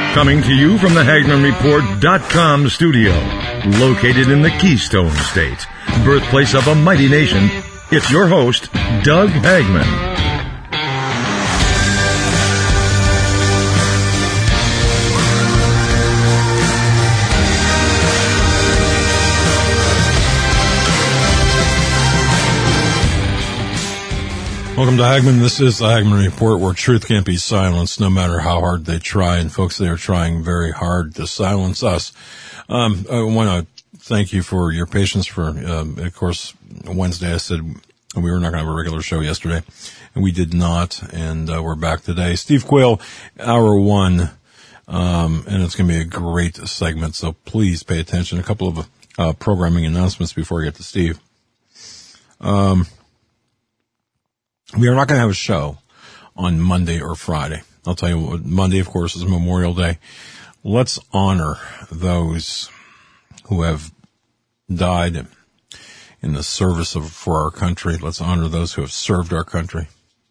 Coming to you from the HagmannReport.com studio, located in the Keystone State, birthplace of a mighty nation, it's your host, Doug Hagmann. Welcome to Hagmann. This is the Hagmann Report, where truth can't be silenced no matter how hard they try. And folks, they are trying very hard to silence us. I want to thank you for your patience for, of course, Wednesday I said we were not going to have a regular show yesterday, and we did not, and we're back today. Steve Quayle, hour one, and it's going to be a great segment, so please pay attention. A couple of programming announcements before we get to Steve. We are not going to have a show on Monday or Friday. I'll tell you what, Monday, of course, is Memorial Day. Let's honor those who have died in the service for our country. Let's honor those who have served our country.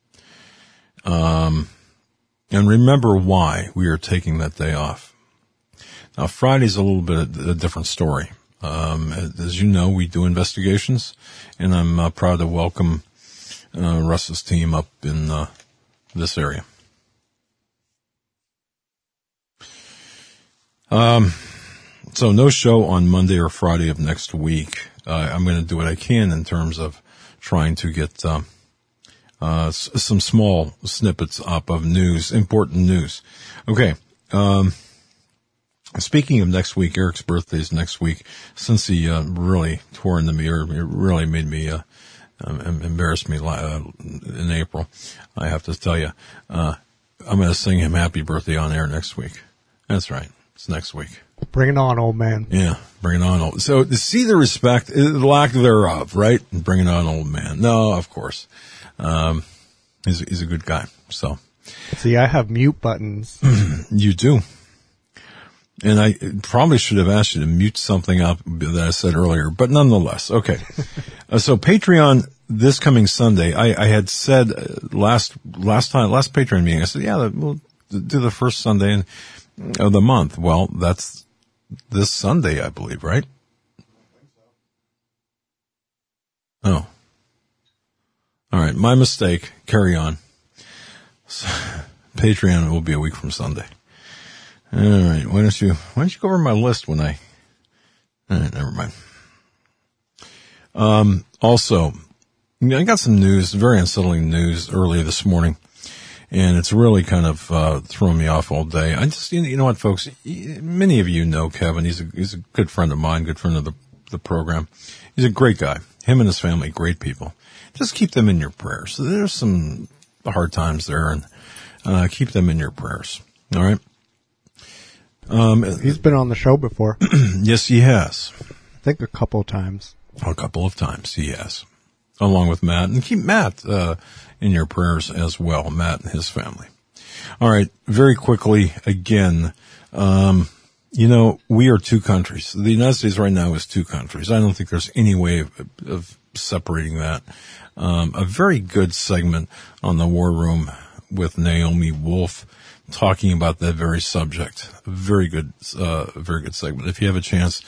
And remember why we are taking that day off. Now, Friday's a little bit a different story. As you know, we do investigations, and I'm proud to welcome Russ's team up in this area. So no show on Monday or Friday of next week. I'm going to do what I can in terms of trying to get some small snippets up of news, important news. Okay. Speaking of next week, Eric's birthday is next week. Since he really tore into me, or it really made me embarrassed me in April, I have to tell you. I'm going to sing him happy birthday on air next week. That's right. It's next week. Bring it on, old man. Yeah, bring it on, old. So to see the respect, the lack thereof, right? Bring it on, old man. No, of course. He's a good guy. So. See, I have mute buttons. You do. And I probably should have asked you to mute something up that I said earlier, but nonetheless, okay. So Patreon this coming Sunday, I had said last Patreon meeting, I said, yeah, we'll do the first Sunday of the month. Well, that's this Sunday, I believe, right? Oh. All right. My mistake. Carry on. So, Patreon will be a week from Sunday. All right. Why don't you go over my list when all right, never mind. Also, I got some news, very unsettling news earlier this morning, and it's really kind of thrown me off all day. I just, you know what, folks, many of you know Kevin. He's a good friend of mine, good friend of the program. He's a great guy. Him and his family, great people. Just keep them in your prayers. There's some hard times there, and keep them in your prayers. All right. He's been on the show before. Yes, he has. I think a couple of times. A couple of times, he has. Along with Matt. And keep Matt in your prayers as well, Matt and his family. All right, very quickly, again, we are two countries. The United States right now is two countries. I don't think there's any way of separating that. A very good segment on the War Room with Naomi Wolf, talking about that very subject. Very good segment. If you have a chance,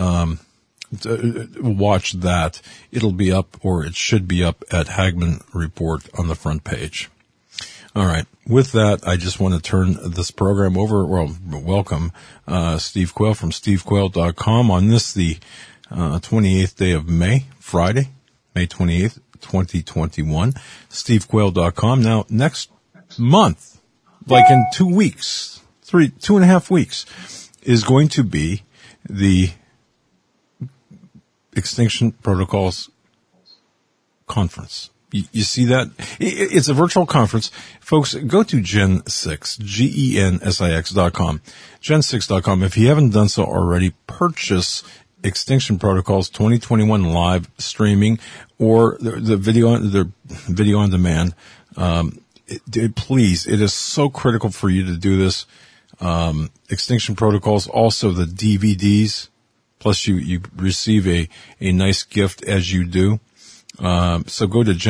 watch that. It'll be up, or it should be up at Hagmann Report on the front page. All right. With that, I just want to turn this program over. Well, welcome, Steve Quayle from stevequayle.com on this, the 28th day of May, Friday, May 28th, 2021. stevequayle.com. Now, next month, like in 2 weeks, 2.5 weeks, is going to be the Extinction Protocols Conference. You see that? It's a virtual conference. Folks, go to Gen6, GENSIX.com, Gen6.com. If you haven't done so already, purchase Extinction Protocols 2021 live streaming or the video on demand. Please, it is so critical for you to do this. Extinction Protocols, also the DVDs, plus you receive a nice gift as you do. So go to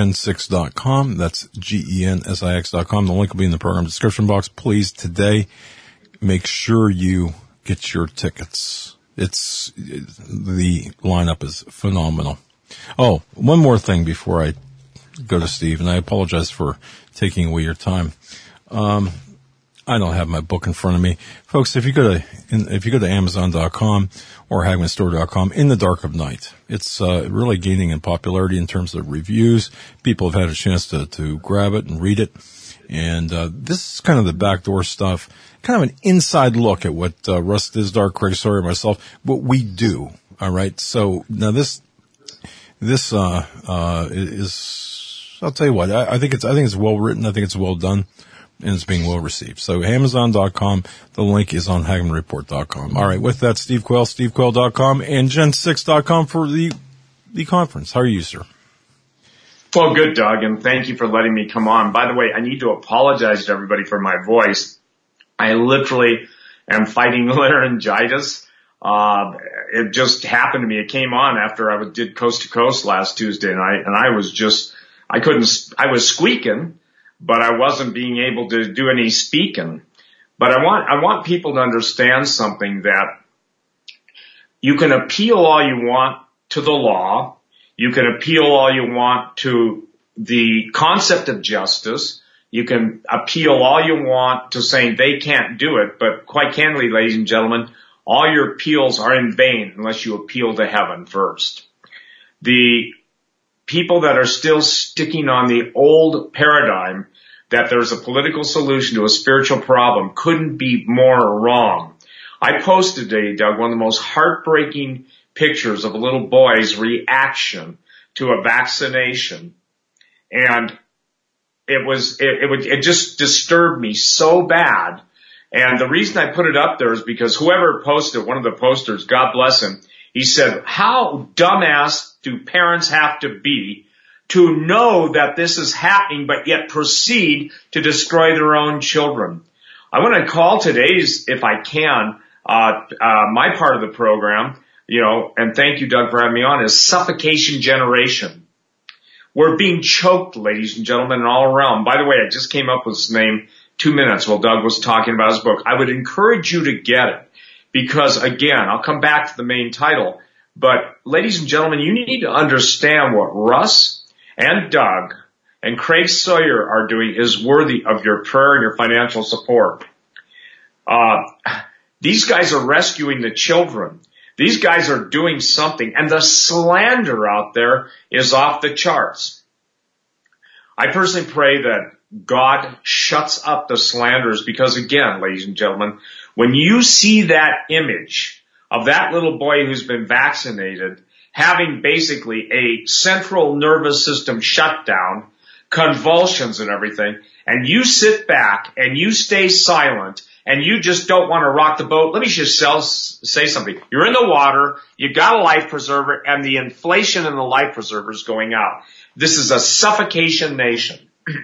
gen6.com. That's GENSIX.com. The link will be in the program description box. Please, today, make sure you get your tickets. The lineup is phenomenal. Oh, one more thing before I go to Steve, and I apologize for taking away your time. I don't have my book in front of me. Folks, if you go to Amazon.com or HagmannStore.com, In the Dark of Night, it's really gaining in popularity in terms of reviews. People have had a chance to grab it and read it. And this is kind of the backdoor stuff, kind of an inside look at what Russ Dizdar, Craig Sawyer, and myself, what we do. All right. So now this is, I'll tell you what, I think it's well written. I think it's well done, and it's being well received. So Amazon.com, the link is on HagmannReport.com. All right. With that, Steve Quayle, SteveQuayle.com, and Gen6.com for the conference. How are you, sir? Well, good, Doug, and thank you for letting me come on. By the way, I need to apologize to everybody for my voice. I literally am fighting laryngitis. It just happened to me. It came on after I did Coast to Coast last Tuesday night, and I was squeaking, but I wasn't being able to do any speaking. But I want people to understand something, that you can appeal all you want to the law. You can appeal all you want to the concept of justice. You can appeal all you want to saying they can't do it. But quite candidly, ladies and gentlemen, all your appeals are in vain unless you appeal to heaven first. The people that are still sticking on the old paradigm that there's a political solution to a spiritual problem couldn't be more wrong. I posted today, Doug, one of the most heartbreaking pictures of a little boy's reaction to a vaccination. And it just disturbed me so bad. And the reason I put it up there is because whoever posted, one of the posters, God bless him, he said, how dumbass do parents have to be to know that this is happening, but yet proceed to destroy their own children? I want to call today's, if I can, my part of the program, and thank you, Doug, for having me on, is suffocation generation. We're being choked, ladies and gentlemen, all around. By the way, I just came up with his name 2 minutes while Doug was talking about his book. I would encourage you to get it because, again, I'll come back to the main title. But, ladies and gentlemen, you need to understand what Russ and Doug and Craig Sawyer are doing is worthy of your prayer and your financial support. These guys are rescuing the children. These guys are doing something, and the slander out there is off the charts. I personally pray that God shuts up the slanders because, again, ladies and gentlemen, when you see that image of that little boy who's been vaccinated having basically a central nervous system shutdown, convulsions and everything, and you sit back and you stay silent and you just don't want to rock the boat, let me just say something. You're in the water, you got a life preserver, and the inflation in the life preserver is going out. This is a suffocation nation.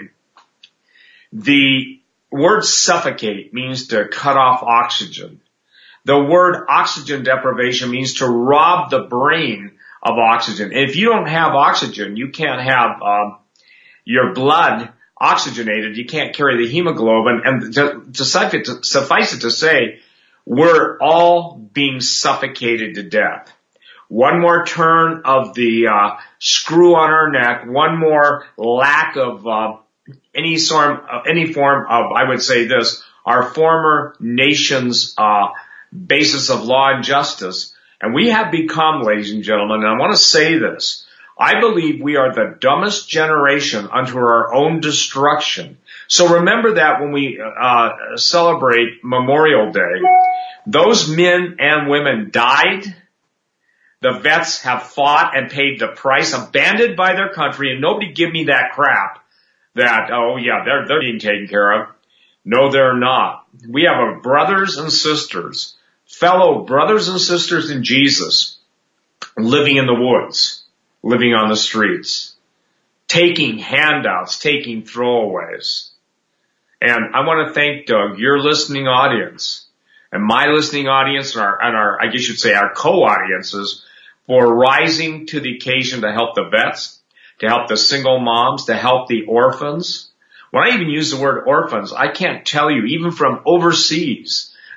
The word suffocate means to cut off oxygen. The word oxygen deprivation means to rob the brain of oxygen. And if you don't have oxygen, you can't have your blood oxygenated. You can't carry the hemoglobin. And to suffice it to say, we're all being suffocated to death. One more turn of the screw on our neck, one more lack of any form of, I would say this, our former nation's basis of law and justice. And we have become, ladies and gentlemen, and I want to say this, I believe we are the dumbest generation unto our own destruction. So remember that when we celebrate Memorial Day, those men and women died. The vets have fought and paid the price, abandoned by their country, and nobody give me that crap that, oh yeah, they're being taken care of. No, they're not. We have brothers and sisters, fellow brothers and sisters in Jesus, living in the woods, living on the streets, taking handouts, taking throwaways. And I want to thank Doug, your listening audience, and my listening audience, and our I guess you'd say our co-audiences, for rising to the occasion to help the vets, to help the single moms, to help the orphans. When I even use the word orphans, I can't tell you, even from overseas,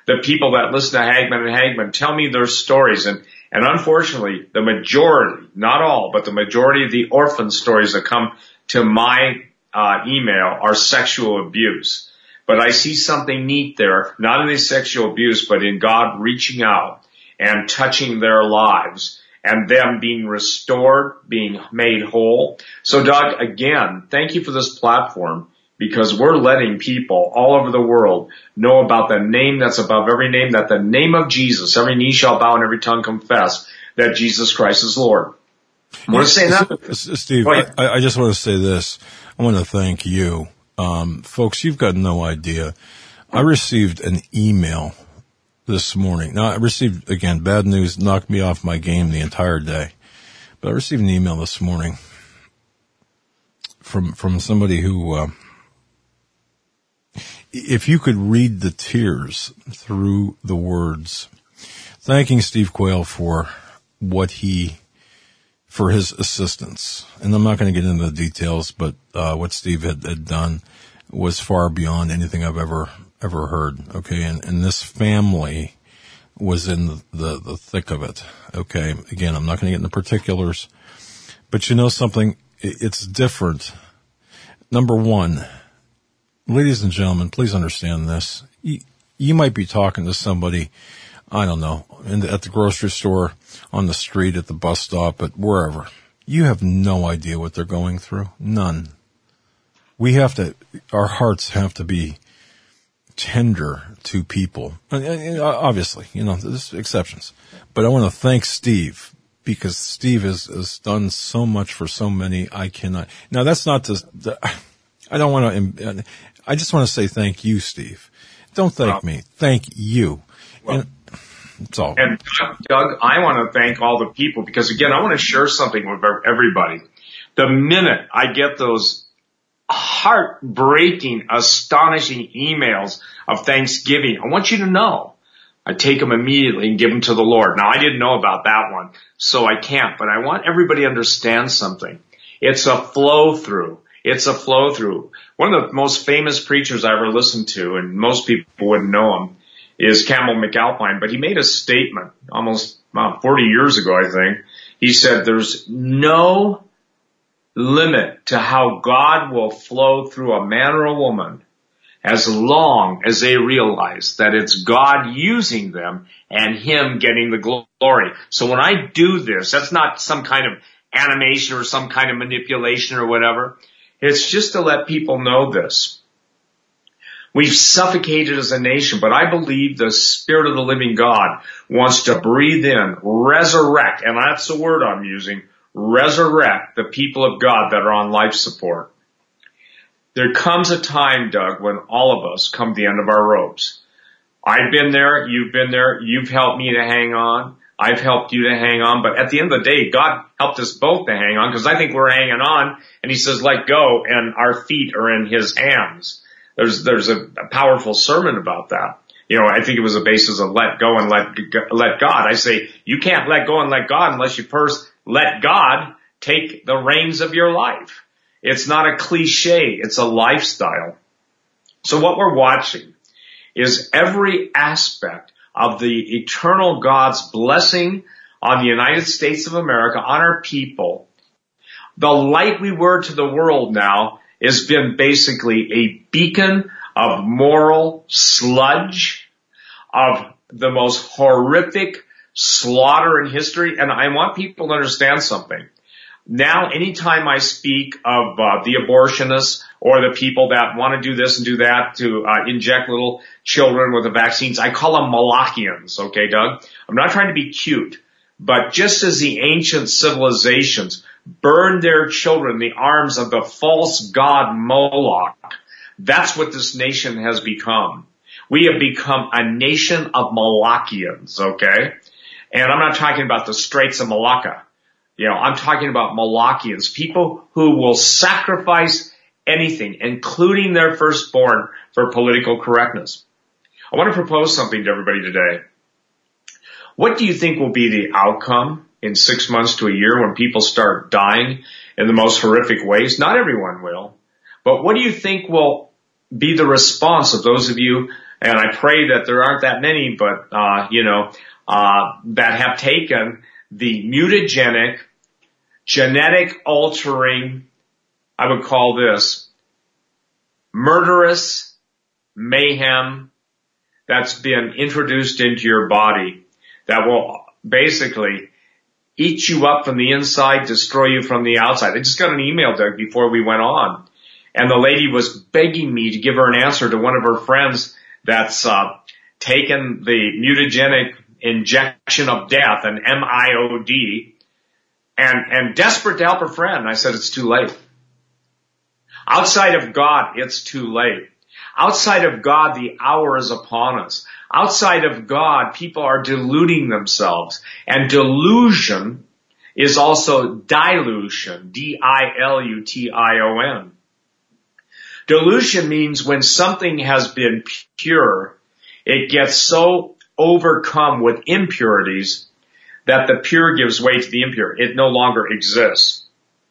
the people that listen to Hagmann and Hagmann tell me their stories. And unfortunately, the majority, not all, but the majority of the orphan stories that come to my email are sexual abuse. But I see something neat there, not in the sexual abuse, but in God reaching out and touching their lives and them being restored, being made whole. So Doug, again, thank you for this platform, because we're letting people all over the world know about the name that's above every name, that the name of Jesus, every knee shall bow and every tongue confess that Jesus Christ is Lord. I want to say that. Steve, I just want to say this. I want to thank you. Folks, you've got no idea. I received an email this morning. Now, I received, again, bad news, knocked me off my game the entire day. But I received an email this morning from somebody who, if you could read the tears through the words, thanking Steve Quayle for for his assistance. And I'm not going to get into the details, but what Steve had done was far beyond anything I've ever heard. Okay. And this family was in the thick of it. Okay. Again, I'm not going to get into particulars, but you know something? It's different. Number one, ladies and gentlemen, please understand this. You might be talking to somebody, I don't know, at the grocery store, on the street, at the bus stop, at wherever. You have no idea what they're going through. None. Our hearts have to be tender to people. Obviously, there's exceptions. But I want to thank Steve, because Steve has done so much for so many. I cannot. Now, that's not I don't want to, I just want to say thank you, Steve. Don't thank me. Thank you. Well, that's all. And Doug, I want to thank all the people, because again, I want to share something with everybody. The minute I get those heartbreaking, astonishing emails of Thanksgiving, I want you to know I take them immediately and give them to the Lord. Now, I didn't know about that one, so I can't, but I want everybody to understand something. It's a flow through. It's a flow through. One of the most famous preachers I ever listened to, and most people wouldn't know him, is Campbell McAlpine, but he made a statement almost 40 years ago, I think. He said, there's no limit to how God will flow through a man or a woman as long as they realize that it's God using them and Him getting the glory. So when I do this, that's not some kind of animation or some kind of manipulation or whatever. It's just to let people know this. We've suffocated as a nation, but I believe the Spirit of the living God wants to breathe in, resurrect, and that's the word I'm using, resurrect the people of God that are on life support. There comes a time, Doug, when all of us come to the end of our ropes. I've been there, you've helped me to hang on, I've helped you to hang on, but at the end of the day, God helped us both to hang on, because I think we're hanging on, and He says, let go, and our feet are in His hands. There's a powerful sermon about that. I think it was a basis of let go and let God. I say, you can't let go and let God unless you first let God take the reins of your life. It's not a cliche. It's a lifestyle. So what we're watching is every aspect of the eternal God's blessing on the United States of America, on our people. The light we were to the world now has been basically a beacon of moral sludge, of the most horrific slaughter in history. And I want people to understand something. Now, anytime I speak of the abortionists or the people that want to do this and do that to inject little children with the vaccines, I call them Malachians, okay, Doug? I'm not trying to be cute, but just as the ancient civilizations burned their children in the arms of the false god Moloch, that's what this nation has become. We have become a nation of Malachians, okay? And I'm not talking about the Straits of Malacca. I'm talking about Malachians, people who will sacrifice anything, including their firstborn, for political correctness. I want to propose something to everybody today. What do you think will be the outcome in 6 months to a year when people start dying in the most horrific ways? Not everyone will. But what do you think will be the response of those of you, and I pray that there aren't that many, but, that have taken the mutagenic, genetic altering, I would call this, murderous mayhem that's been introduced into your body that will basically eat you up from the inside, destroy you from the outside. I just got an email, Doug, before we went on, and the lady was begging me to give her an answer to one of her friends that's taken the mutagenic injection of death, an MIOD, and desperate to help her friend. I said, it's too late. Outside of God, it's too late. Outside of God, the hour is upon us. Outside of God, people are deluding themselves. And delusion is also dilution, D-I-L-U-T-I-O-N. Delusion means when something has been pure, it gets so overcome with impurities that the pure gives way to the impure. It no longer exists.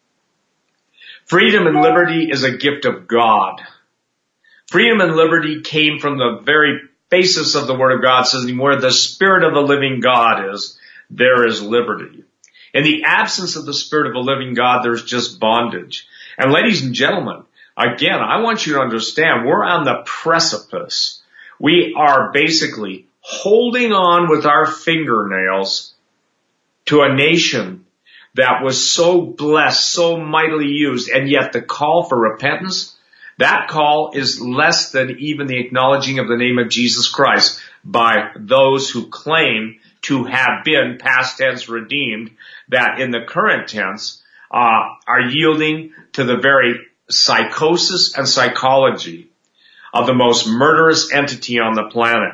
Freedom and liberty is a gift of God. Freedom and liberty came from the very basis of the Word of God. It says, where the Spirit of the living God is, there is liberty. In the absence of the Spirit of the living God, there's just bondage. And ladies and gentlemen, again, I want you to understand, we're on the precipice. We are basically holding on with our fingernails to a nation that was so blessed, so mightily used, and yet the call for repentance, that call is less than even the acknowledging of the name of Jesus Christ by those who claim to have been past tense redeemed, that in the current tense are yielding to the very psychosis and psychology of the most murderous entity on the planet.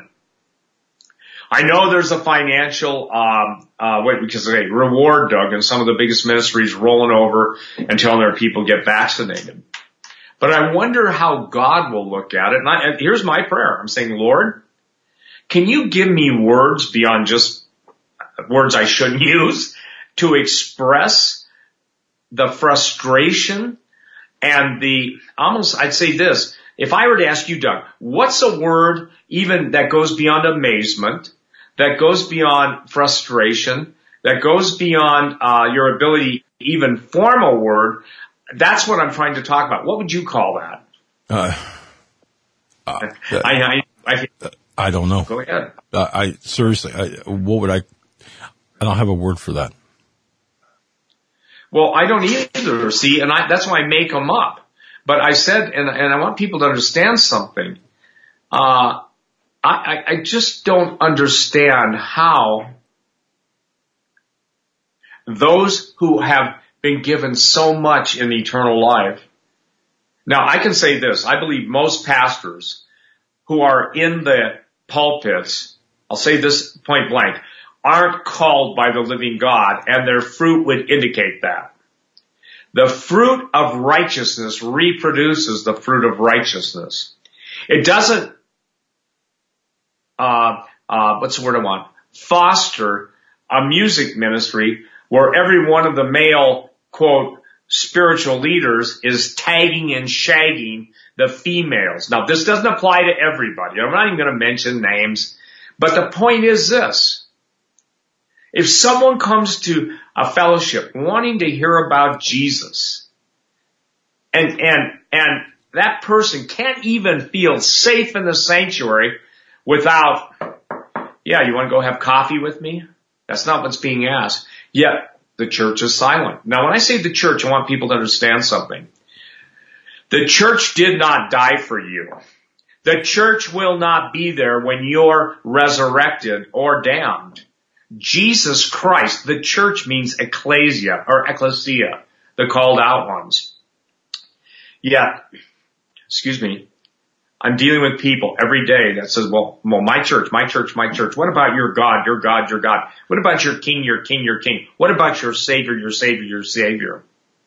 I know there's a financial reward, Doug, and some of the biggest ministries rolling over and telling their people get vaccinated. But I wonder how God will look at it. And here's my prayer. I'm saying, Lord, can you give me words beyond just words I shouldn't use to express the frustration and I'd say this, if I were to ask you, Doug, what's a word even that goes beyond amazement, that goes beyond frustration, that goes beyond your ability to even form a word? That's what I'm trying to talk about. What would you call that? I don't know. Go ahead. What would I don't have a word for that. Well, I don't either, see, and that's why I make them up. But I said, and I want people to understand something. I just don't understand how those who have been given so much in eternal life. Now, I can say this. I believe most pastors who are in the pulpits, I'll say this point blank, aren't called by the living God, and their fruit would indicate that. The fruit of righteousness reproduces the fruit of righteousness. It doesn't, what's the word I want? Foster a music ministry where every one of the male, quote, spiritual leaders is tagging and shagging the females. Now, this doesn't apply to everybody. I'm not even going to mention names, but the point is this. If someone comes to a fellowship wanting to hear about Jesus, and that person can't even feel safe in the sanctuary without, yeah, you want to go have coffee with me? That's not what's being asked. Yet the church is silent. Now, when I say the church, I want people to understand something. The church did not die for you. The church will not be there when you're resurrected or damned. Jesus Christ, the church means ecclesia or ecclesia, the called out ones. Yet, I'm dealing with people every day that says, well, my church. What about your God, your God, your God? What about your king, your king, your king? What about your Savior, your Savior, your Savior?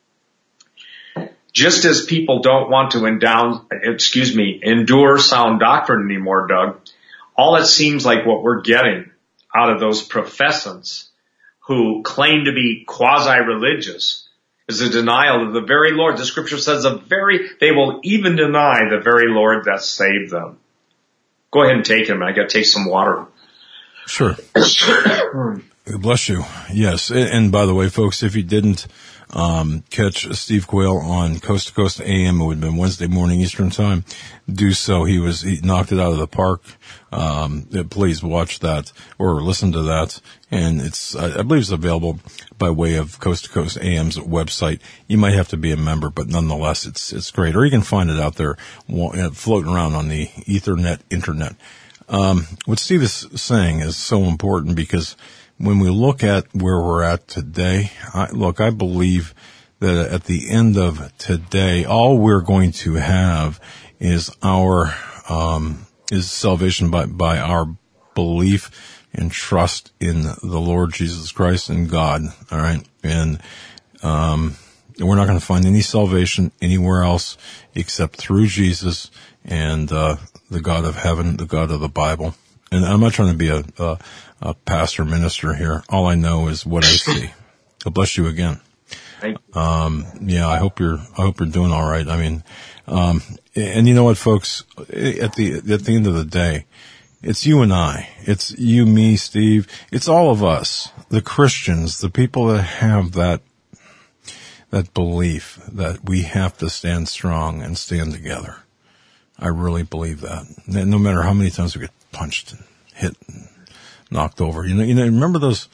Just as people don't want to endure sound doctrine anymore, Doug, all it seems like what we're getting out of those professants who claim to be quasi-religious is a denial of the very Lord. The scripture says they will even deny the very Lord that saved them. Go ahead and take him. I got to take some water. Sure. Bless you. Yes. And by the way, folks, if you didn't catch Steve Quayle on Coast to Coast AM, it would have been Wednesday morning Eastern time. Do so. He knocked it out of the park. Please watch that or listen to that. And I believe it's available by way of Coast to Coast AM's website. You might have to be a member, but nonetheless, it's great. Or you can find it out there floating around on the Ethernet internet. What Steve is saying is so important because when we look at where we're at today, I believe that at the end of today, all we're going to have is is salvation by our belief and trust in the Lord Jesus Christ and God. All right. And, we're not going to find any salvation anywhere else except through Jesus and, the God of heaven, the God of the Bible. And I'm not trying to be a pastor minister here. All I know is what I see. God bless you again. Yeah, I hope you're doing all right. I mean, and you know what, folks, at the end of the day, it's you and I. It's you, me, Steve. It's all of us, the Christians, the people that have that belief that we have to stand strong and stand together. I really believe that. And no matter how many times we get punched and hit and knocked over. You know, remember those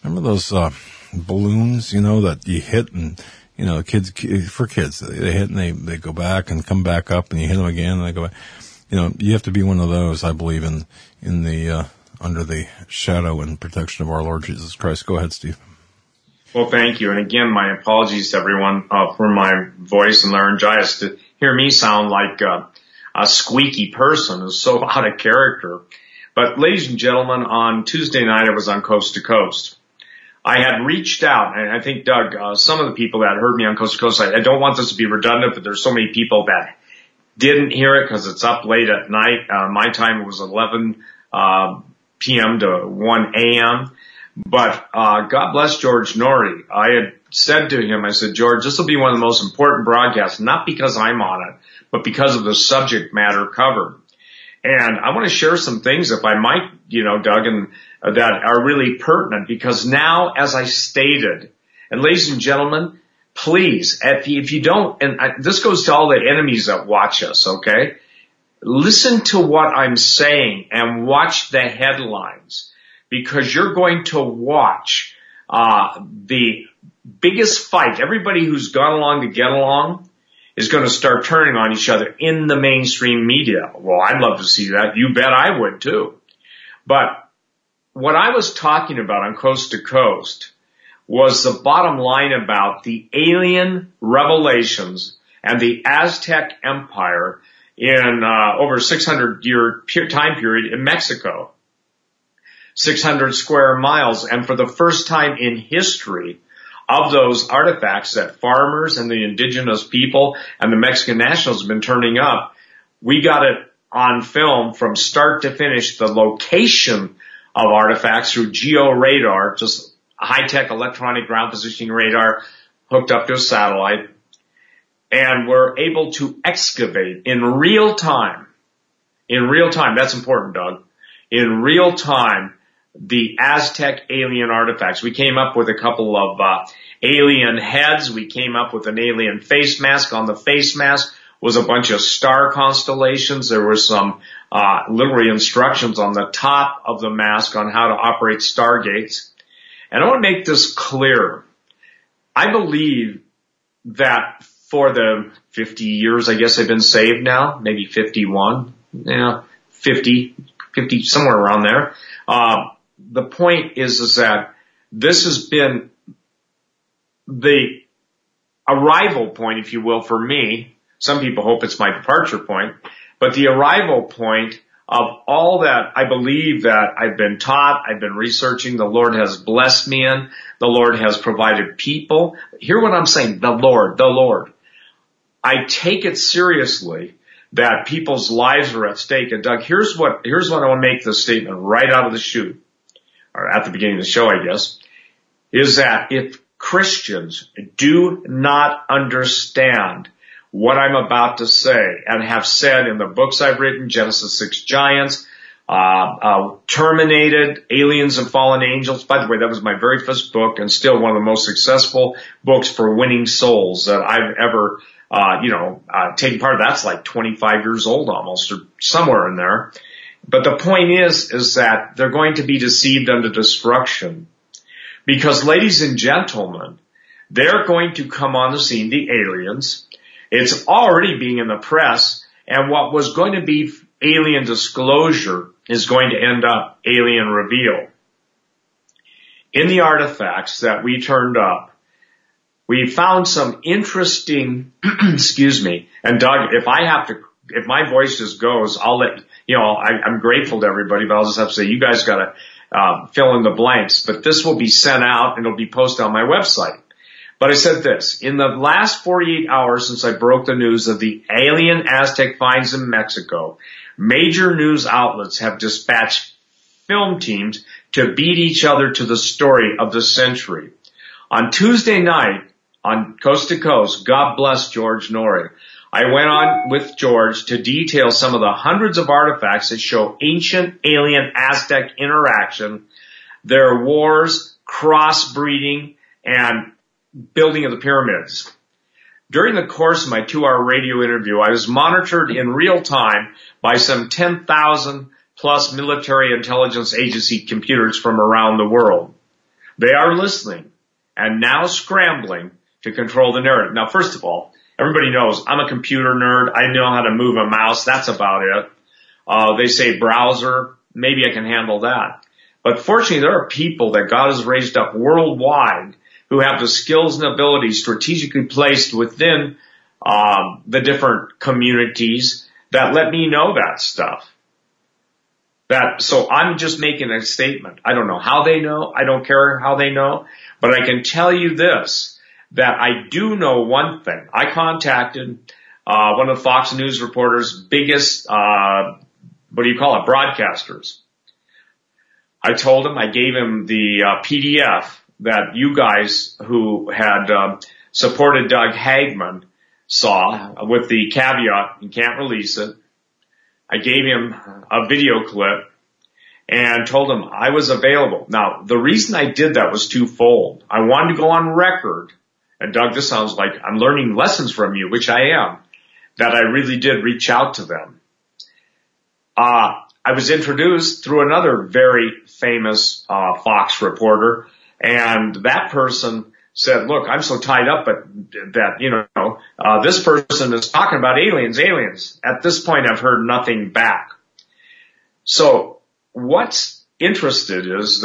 balloons, that you hit and, kids, they hit and they go back and come back up and you hit them again and they go back. You have to be one of those, I believe, in the, under the shadow and protection of our Lord Jesus Christ. Go ahead, Steve. Well, thank you. And again, my apologies to everyone, for my voice and laryngitis. To hear me sound like, a squeaky person is so out of character. But ladies and gentlemen, on Tuesday night, I was on Coast to Coast. I had reached out, and I think, Doug, some of the people that heard me on Coast to Coast, I don't want this to be redundant, but there's so many people that didn't hear it because it's up late at night. My time was 11 p.m. to 1 a.m. But God bless George Norrie. I had said to him, I said, George, this will be one of the most important broadcasts, not because I'm on it, but because of the subject matter covered. And I want to share some things, if I might, Doug, and that are really pertinent, because now, as I stated, and ladies and gentlemen, please, if you don't, and this goes to all the enemies that watch us, okay? Listen to what I'm saying and watch the headlines, because you're going to watch the biggest fight. Everybody who's gone along to get along is going to start turning on each other in the mainstream media. Well, I'd love to see that. You bet I would too. But what I was talking about on Coast to Coast was the bottom line about the alien revelations and the Aztec Empire in over 600-year time period in Mexico. 600 square miles. And for the first time in history, of those artifacts that farmers and the indigenous people and the Mexican nationals have been turning up, we got it on film from start to finish, the location of artifacts through geo-radar, just high-tech electronic ground positioning radar hooked up to a satellite. And we're able to excavate in real time, that's important, Doug, in real time, the Aztec alien artifacts. We came up with a couple of alien heads. We came up with an alien face mask. On the face mask was a bunch of star constellations. There were some literary instructions on the top of the mask on how to operate stargates. And I want to make this clear. I believe that for the 50 years, I guess I've been saved now, maybe 51, 50, somewhere around there. The point is that this has been the arrival point, if you will, for me. Some people hope it's my departure point, but the arrival point of all that I believe that I've been taught, I've been researching, the Lord has blessed me in, the Lord has provided people. Hear what I'm saying, the Lord. I take it seriously that people's lives are at stake. And Doug, here's what I want to make this statement right out of the chute, or at the beginning of the show, I guess, is that if Christians do not understand what I'm about to say and have said in the books I've written, Genesis 6 Giants, Terminated, Aliens and Fallen Angels. By the way, that was my very first book and still one of the most successful books for winning souls that I've ever, taken part of. That's like 25 years old almost, or somewhere in there. But the point is that they're going to be deceived unto destruction. Because, ladies and gentlemen, they're going to come on the scene, the aliens. It's already being in the press, and what was going to be alien disclosure is going to end up alien reveal. In the artifacts that we turned up, we found some interesting, excuse me, and Doug, if my voice just goes, I'll let, I'm grateful to everybody, but I'll just have to say, you guys gotta, fill in the blanks, but this will be sent out and it'll be posted on my website. But I said this, in the last 48 hours since I broke the news of the alien Aztec finds in Mexico, major news outlets have dispatched film teams to beat each other to the story of the century. On Tuesday night, on Coast to Coast, God bless George Noory, I went on with George to detail some of the hundreds of artifacts that show ancient alien Aztec interaction, their wars, crossbreeding, and building of the pyramids. During the course of my 2-hour radio interview, I was monitored in real time by some 10,000 plus military intelligence agency computers from around the world. They are listening and now scrambling to control the narrative. Now, first of all, everybody knows I'm a computer nerd. I know how to move a mouse. That's about it. They say browser. Maybe I can handle that. But fortunately, there are people that God has raised up worldwide who have the skills and abilities strategically placed within the different communities that let me know that stuff. So I'm just making a statement. I don't know how they know. I don't care how they know. But I can tell you this, that I do know one thing. I contacted one of Fox News reporters' biggest, broadcasters. I told him, I gave him the PDF that you guys who had supported Doug Hagman saw with the caveat, you can't release it. I gave him a video clip and told him I was available. Now, the reason I did that was twofold. I wanted to go on record, and Doug, this sounds like I'm learning lessons from you, which I am, that I really did reach out to them. I was introduced through another very famous Fox reporter, and that person said, look, I'm so tied up that this person is talking about aliens. At this point, I've heard nothing back. So what's interesting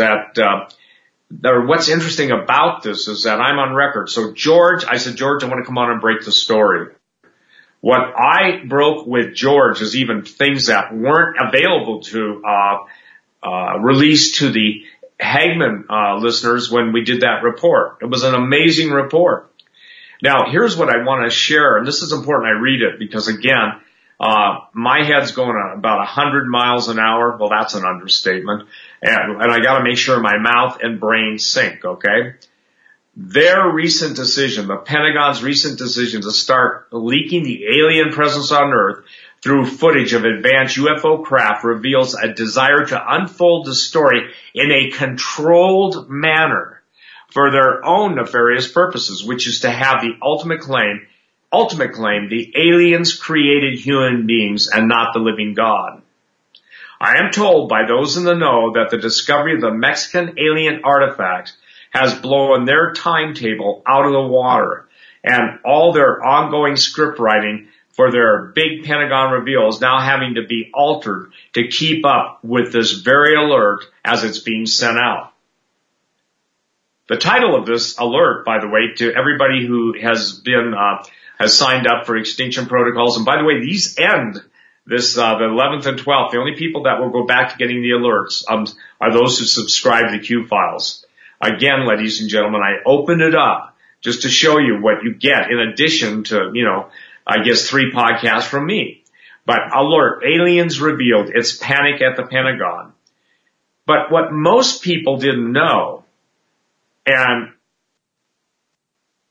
about this is that I'm on record. So I said, George, I want to come on and break the story. What I broke with George is even things that weren't available to release to the Hagman listeners when we did that report. It was an amazing report. Now, here's what I want to share, and this is important I read it because, again, my head's going at about 100 miles an hour. Well, that's an understatement. And I got to make sure my mouth and brain sync, okay? Their recent decision, the Pentagon's recent decision to start leaking the alien presence on Earth through footage of advanced UFO craft reveals a desire to unfold the story in a controlled manner for their own nefarious purposes, which is to have the ultimate claim, the aliens created human beings and not the living God. I am told by those in the know that the discovery of the Mexican alien artifacts has blown their timetable out of the water, and all their ongoing script writing for their big Pentagon reveal is now having to be altered to keep up with this very alert as it's being sent out. The title of this alert, by the way, to everybody who has signed up for extinction protocols, and by the way, these end the 11th and 12th. The only people that will go back to getting the alerts are those who subscribe to the Q files. Again, ladies and gentlemen, I opened it up just to show you what you get in addition to, 3 podcasts from me. But alert, aliens revealed, it's panic at the Pentagon. But what most people didn't know, and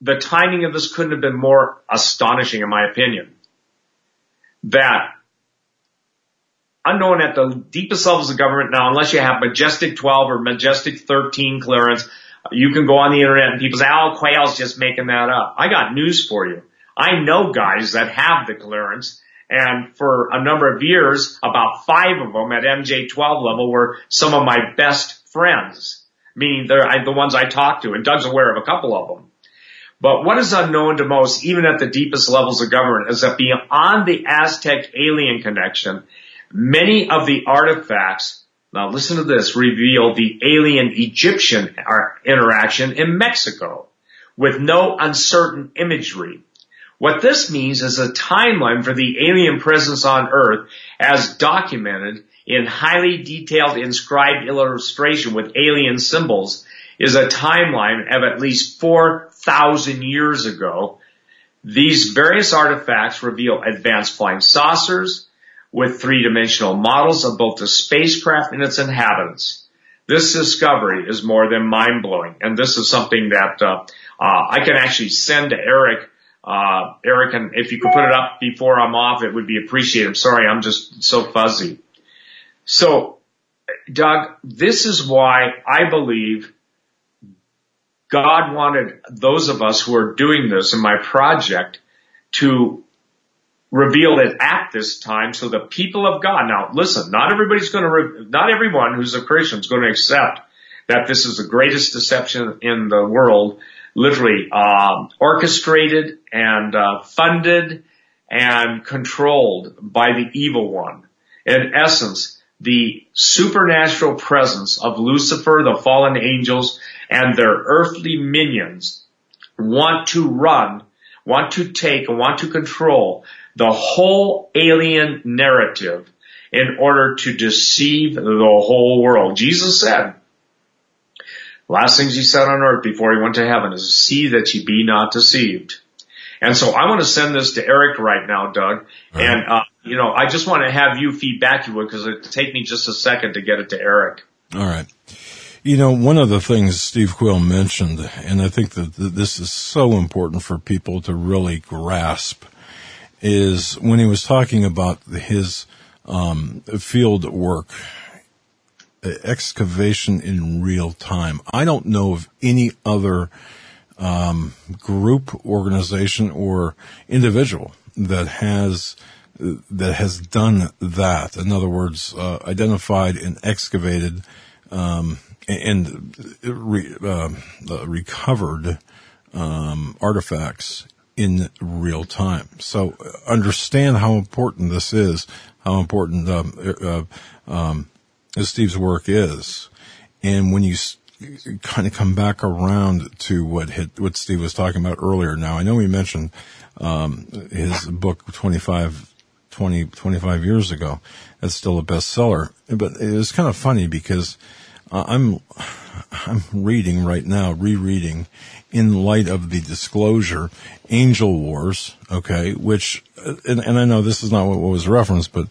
the timing of this couldn't have been more astonishing, in my opinion. That unknown at the deepest levels of government now, unless you have Majestic 12 or Majestic 13 clearance, you can go on the internet and people say, oh, Quayle's just making that up. I got news for you. I know guys that have the clearance, and for a number of years, about 5 of them at MJ12 level were some of my best friends, meaning they're the ones I talk to, and Doug's aware of a couple of them. But what is unknown to most, even at the deepest levels of government, is that beyond the Aztec alien connection, many of the artifacts, now listen to this, reveal the alien Egyptian interaction in Mexico with no uncertain imagery. What this means is a timeline for the alien presence on Earth as documented in highly detailed inscribed illustration with alien symbols is a timeline of at least 4,000 years ago. These various artifacts reveal advanced flying saucers with three-dimensional models of both the spacecraft and its inhabitants. This discovery is more than mind-blowing, and this is something that I can actually send to Eric. Eric, and if you could put it up before I'm off, it would be appreciated. I'm sorry, I'm just so fuzzy. So, Doug, this is why I believe God wanted those of us who are doing this in my project to reveal it at this time so the people of God, now listen, not everyone who's a Christian is going to accept that this is the greatest deception in the world, literally orchestrated and funded and controlled by the evil one. In essence, the supernatural presence of Lucifer, the fallen angels, and their earthly minions want to run, want to take, and want to control the whole alien narrative in order to deceive the whole world. Jesus said, last things he said on earth before he went to heaven is, see that ye be not deceived. And so I want to send this to Eric right now, Doug. And, I just want to have you feedback you would, because it'll take me just a second to get it to Eric. All right. One of the things Steve Quayle mentioned, and I think that this is so important for people to really grasp, is when he was talking about his field work, excavation in real time. I don't know of any other group, organization, or individual that has done that. In other words, identified and excavated and recovered artifacts in real time. So understand how important this is, how important Steve's work is. And when you kind of come back around to what Steve was talking about earlier. Now, I know we mentioned his book 25 years ago. That's still a bestseller. But it was kind of funny because I'm reading right now, rereading, in light of the disclosure, Angel Wars, okay, which, and I know this is not what was referenced, but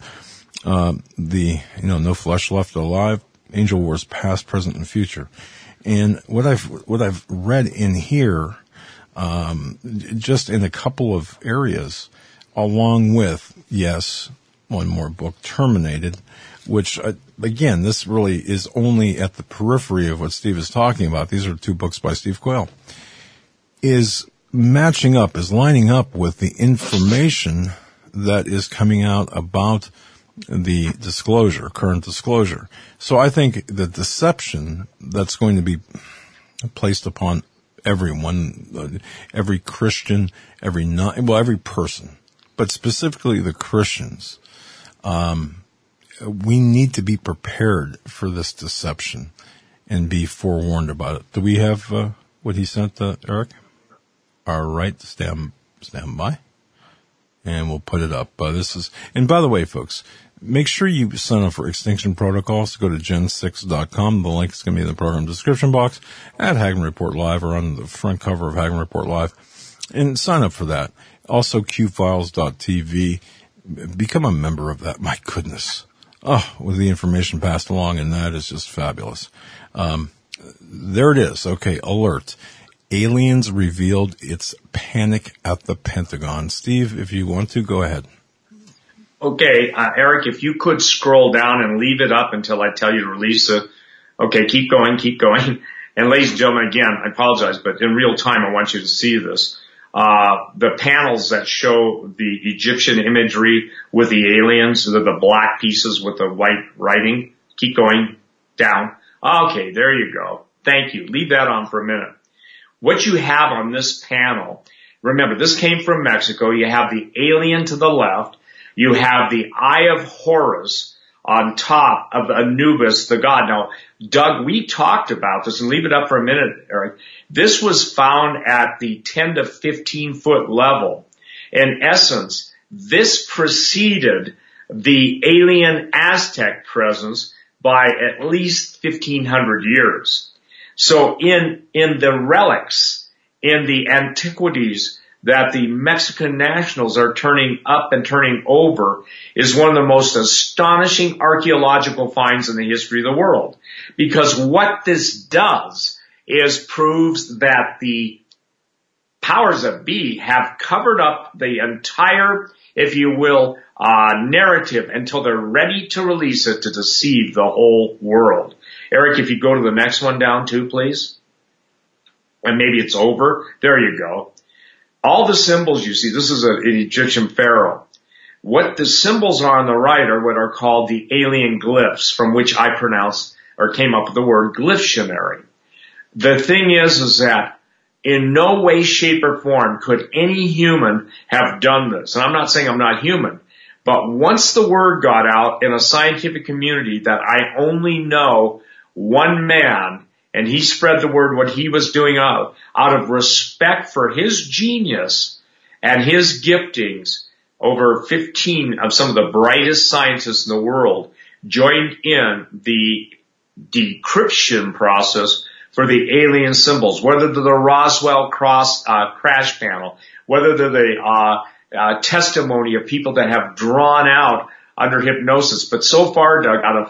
No Flesh Left Alive, Angel Wars, Past, Present, and Future. And what I've read in here, just in a couple of areas, along with, yes, one more book, Terminated, which, again, this really is only at the periphery of what Steve is talking about. These are 2 books by Steve Quayle. Is matching up, is lining up with the information that is coming out about the disclosure, current disclosure. So I think the deception that's going to be placed upon everyone, every Christian, every person, but specifically the Christians, we need to be prepared for this deception and be forewarned about it. Do we have what he sent, Eric? All right, stand by, and we'll put it up. And by the way, folks, make sure you sign up for Extinction Protocols. Go to gen6.com. The link is going to be in the program description box at Hagmann Report Live or on the front cover of Hagmann Report Live, and sign up for that. Also, qfiles.tv. Become a member of that. My goodness. With the information passed along, and that is just fabulous. There it is. Okay, alert. Aliens Revealed. It's Panic at the Pentagon. Steve, if you want to, go ahead. Okay, Eric, if you could scroll down and leave it up until I tell you to release it. Okay, keep going. And ladies and gentlemen, again, I apologize, but in real time, I want you to see this. The panels that show the Egyptian imagery with the aliens, the black pieces with the white writing. Keep going down. Okay, there you go. Thank you. Leave that on for a minute. What you have on this panel, remember, this came from Mexico. You have the alien to the left. You have the Eye of Horus on top of Anubis, the god. Now, Doug, we talked about this, and leave it up for a minute, Eric. This was found at the 10 to 15 foot level. In essence, this preceded the alien Aztec presence by at least 1,500 years. So in the relics, in the antiquities that the Mexican nationals are turning up and turning over is one of the most astonishing archaeological finds in the history of the world. Because what this does is proves that the powers that be have covered up the entire, if you will, narrative until they're ready to release it to deceive the whole world. Eric, if you go to the next one down too, please. And maybe it's over. There you go. All the symbols you see, this is an Egyptian pharaoh. What the symbols are on the right are what are called the alien glyphs, from which I pronounced or came up with the word glyptionary. The thing is that in no way, shape, or form could any human have done this. And I'm not saying I'm not human, but once the word got out in a scientific community that I only know one man, and he spread the word what he was doing out of respect for his genius and his giftings, over 15 of some of the brightest scientists in the world joined in the decryption process for the alien symbols, whether they're the Roswell crash panel, whether they're the testimony of people that have drawn out under hypnosis. But so far, Doug, out of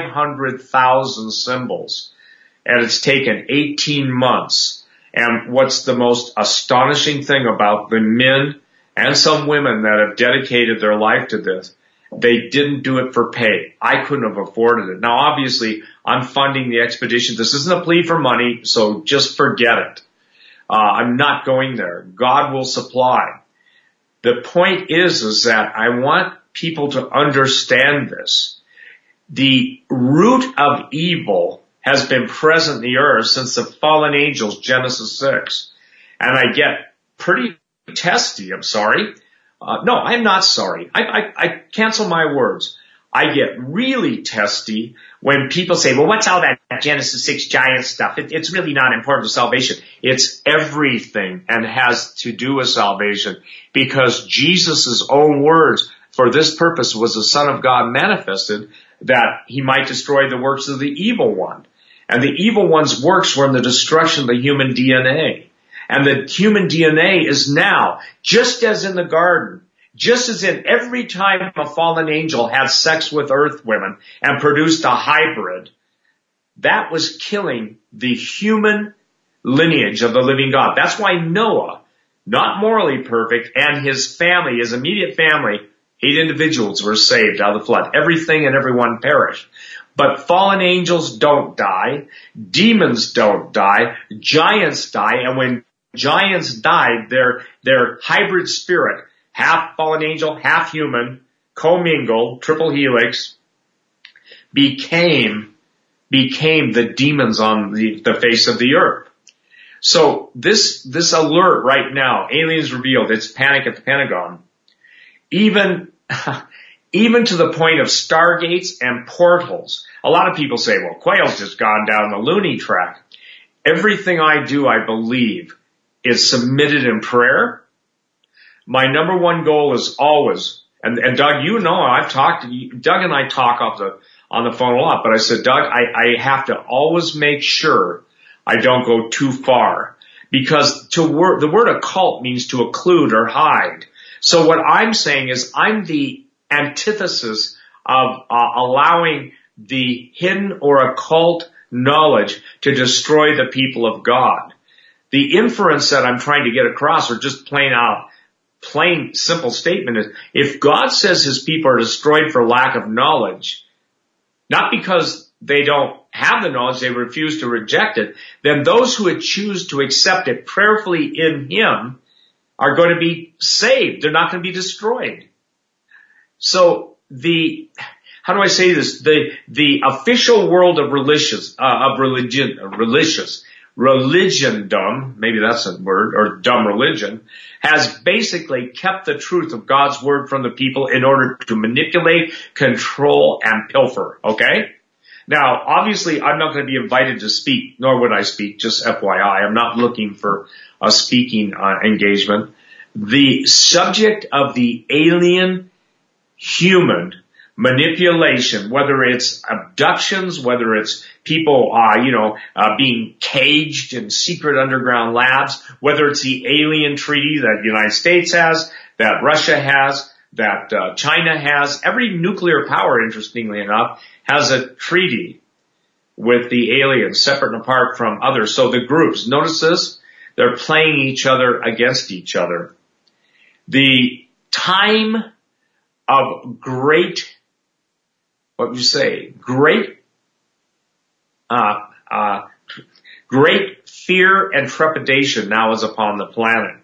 500,000 symbols, and it's taken 18 months. And what's the most astonishing thing about the men and some women that have dedicated their life to this, they didn't do it for pay. I couldn't have afforded it. Now, obviously, I'm funding the expedition. This isn't a plea for money, so just forget it. I'm not going there. God will supply. The point is that I want people to understand this. The root of evil has been present in the earth since the fallen angels, Genesis 6. And I get pretty testy, I'm sorry. No, I'm not sorry. I cancel my words. I get really testy when people say, well, what's all that Genesis 6 giant stuff? It's really not important to salvation. It's everything and has to do with salvation, because Jesus' own words for this purpose was the Son of God manifested, that he might destroy the works of the evil one. And the evil one's works were in the destruction of the human DNA. And the human DNA is now, just as in the garden, just as in every time a fallen angel had sex with earth women and produced a hybrid, that was killing the human lineage of the living God. That's why Noah, not morally perfect, and his family, his immediate family, 8 individuals were saved out of the flood. Everything and everyone perished. But fallen angels don't die. Demons don't die. Giants die. And when giants died, their hybrid spirit, half fallen angel, half human, commingled, triple helix, became the demons on the face of the earth. So this alert right now, aliens revealed, it's panic at the Pentagon, even to the point of stargates and portals. A lot of people say, well, Quayle's just gone down the loony track. Everything I do, I believe, is submitted in prayer. My number one goal is always, and Doug, you know, I've talked to you, Doug and I talk on the phone a lot, but I said, Doug, I have to always make sure I don't go too far, because the word occult means to occlude or hide. So what I'm saying is I'm the antithesis of allowing the hidden or occult knowledge to destroy the people of God. The inference that I'm trying to get across, or just plain simple statement, is if God says his people are destroyed for lack of knowledge, not because they don't have the knowledge, they refuse to reject it, then those who would choose to accept it prayerfully in him are going to be saved. They're not going to be destroyed. So how do I say this? The official world of religionedom, maybe that's a word, or dumb religion, has basically kept the truth of God's word from the people in order to manipulate, control, and pilfer. Okay? Now, obviously, I'm not going to be invited to speak, nor would I speak, just FYI. I'm not looking for a speaking engagement. The subject of the alien human manipulation, whether it's abductions, whether it's people, being caged in secret underground labs, whether it's the alien treaty that the United States has, that Russia has, that China has. Every nuclear power, interestingly enough, has a treaty with the aliens, separate and apart from others. So the groups, notice this, they're playing each other against each other. The time of great fear and trepidation now is upon the planet.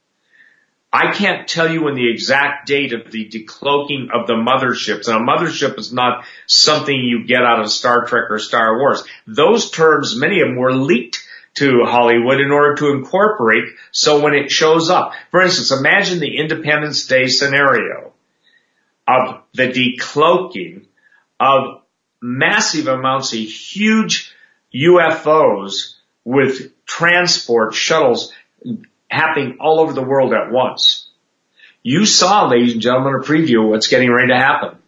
I can't tell you when the exact date of the decloaking of the motherships. And a mothership is not something you get out of Star Trek or Star Wars. Those terms, many of them were leaked to Hollywood in order to incorporate, so when it shows up. For instance, imagine the Independence Day scenario of the decloaking of massive amounts of huge UFOs with transport shuttles happening all over the world at once. You saw, ladies and gentlemen, a preview of what's getting ready to happen.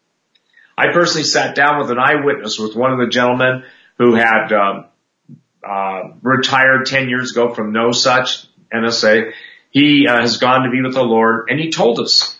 I personally sat down with an eyewitness, with one of the gentlemen who had retired 10 years ago from No Such, NSA. He has gone to be with the Lord, and he told us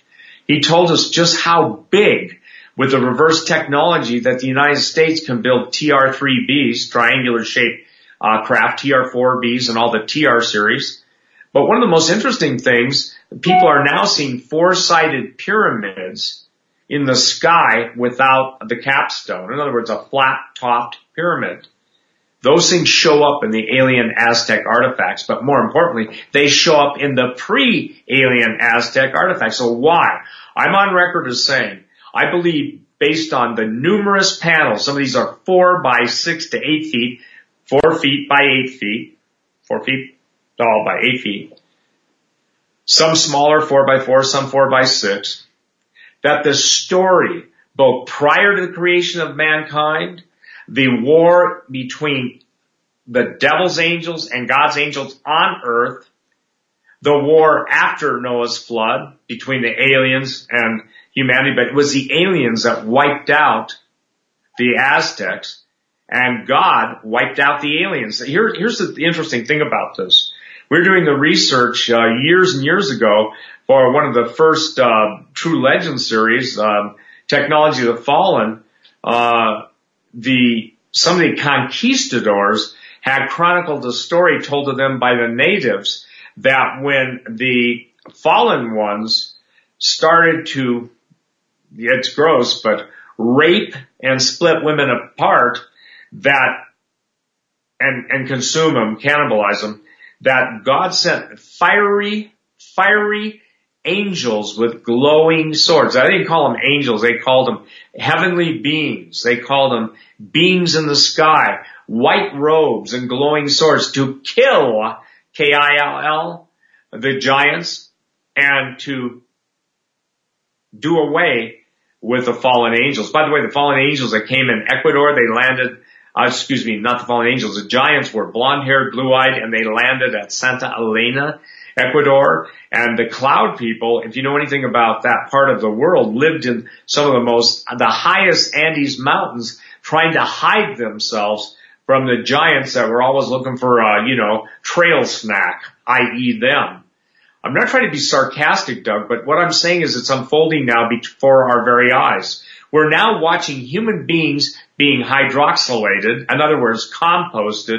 just how big, with the reverse technology, that the United States can build TR-3Bs, triangular shaped craft, TR-4Bs, and all the TR series. But one of the most interesting things, people are now seeing four-sided pyramids in the sky without the capstone. In other words, a flat-topped pyramid. Those things show up in the alien Aztec artifacts, but more importantly, they show up in the pre-alien Aztec artifacts. So why? I'm on record as saying, I believe, based on the numerous panels, some of these are 4 by 6 to 8 feet, 4 feet by 8 feet, 4 feet tall by 8 feet, some smaller, 4 by 4, some 4 by 6, that the story, both prior to the creation of mankind, the war between the devil's angels and God's angels on earth, the war after Noah's flood between the aliens and humanity, but it was the aliens that wiped out the Aztecs, and God wiped out the aliens. Here's the interesting thing about this. We're doing the research years and years ago for one of the first True Legend series, Technology of the Fallen. Some of the conquistadors had chronicled a story told to them by the natives that when the fallen ones started to, it's gross, but rape and split women apart, and consume them, cannibalize them, that God sent fiery angels with glowing swords. They didn't call them angels. They called them heavenly beings. They called them beings in the sky, white robes and glowing swords to kill, K-I-L-L, the giants, and to do away with the fallen angels. By the way, the fallen angels that came in Ecuador, they landed, not the fallen angels, the giants were blonde-haired, blue-eyed, and they landed at Santa Elena, Ecuador. And the cloud people, if you know anything about that part of the world, lived in some of the highest Andes mountains, trying to hide themselves from the giants that were always looking for trail snack, i.e. them. I'm not trying to be sarcastic, Doug, but what I'm saying is it's unfolding now before our very eyes. We're now watching human beings being hydroxylated, in other words, composted,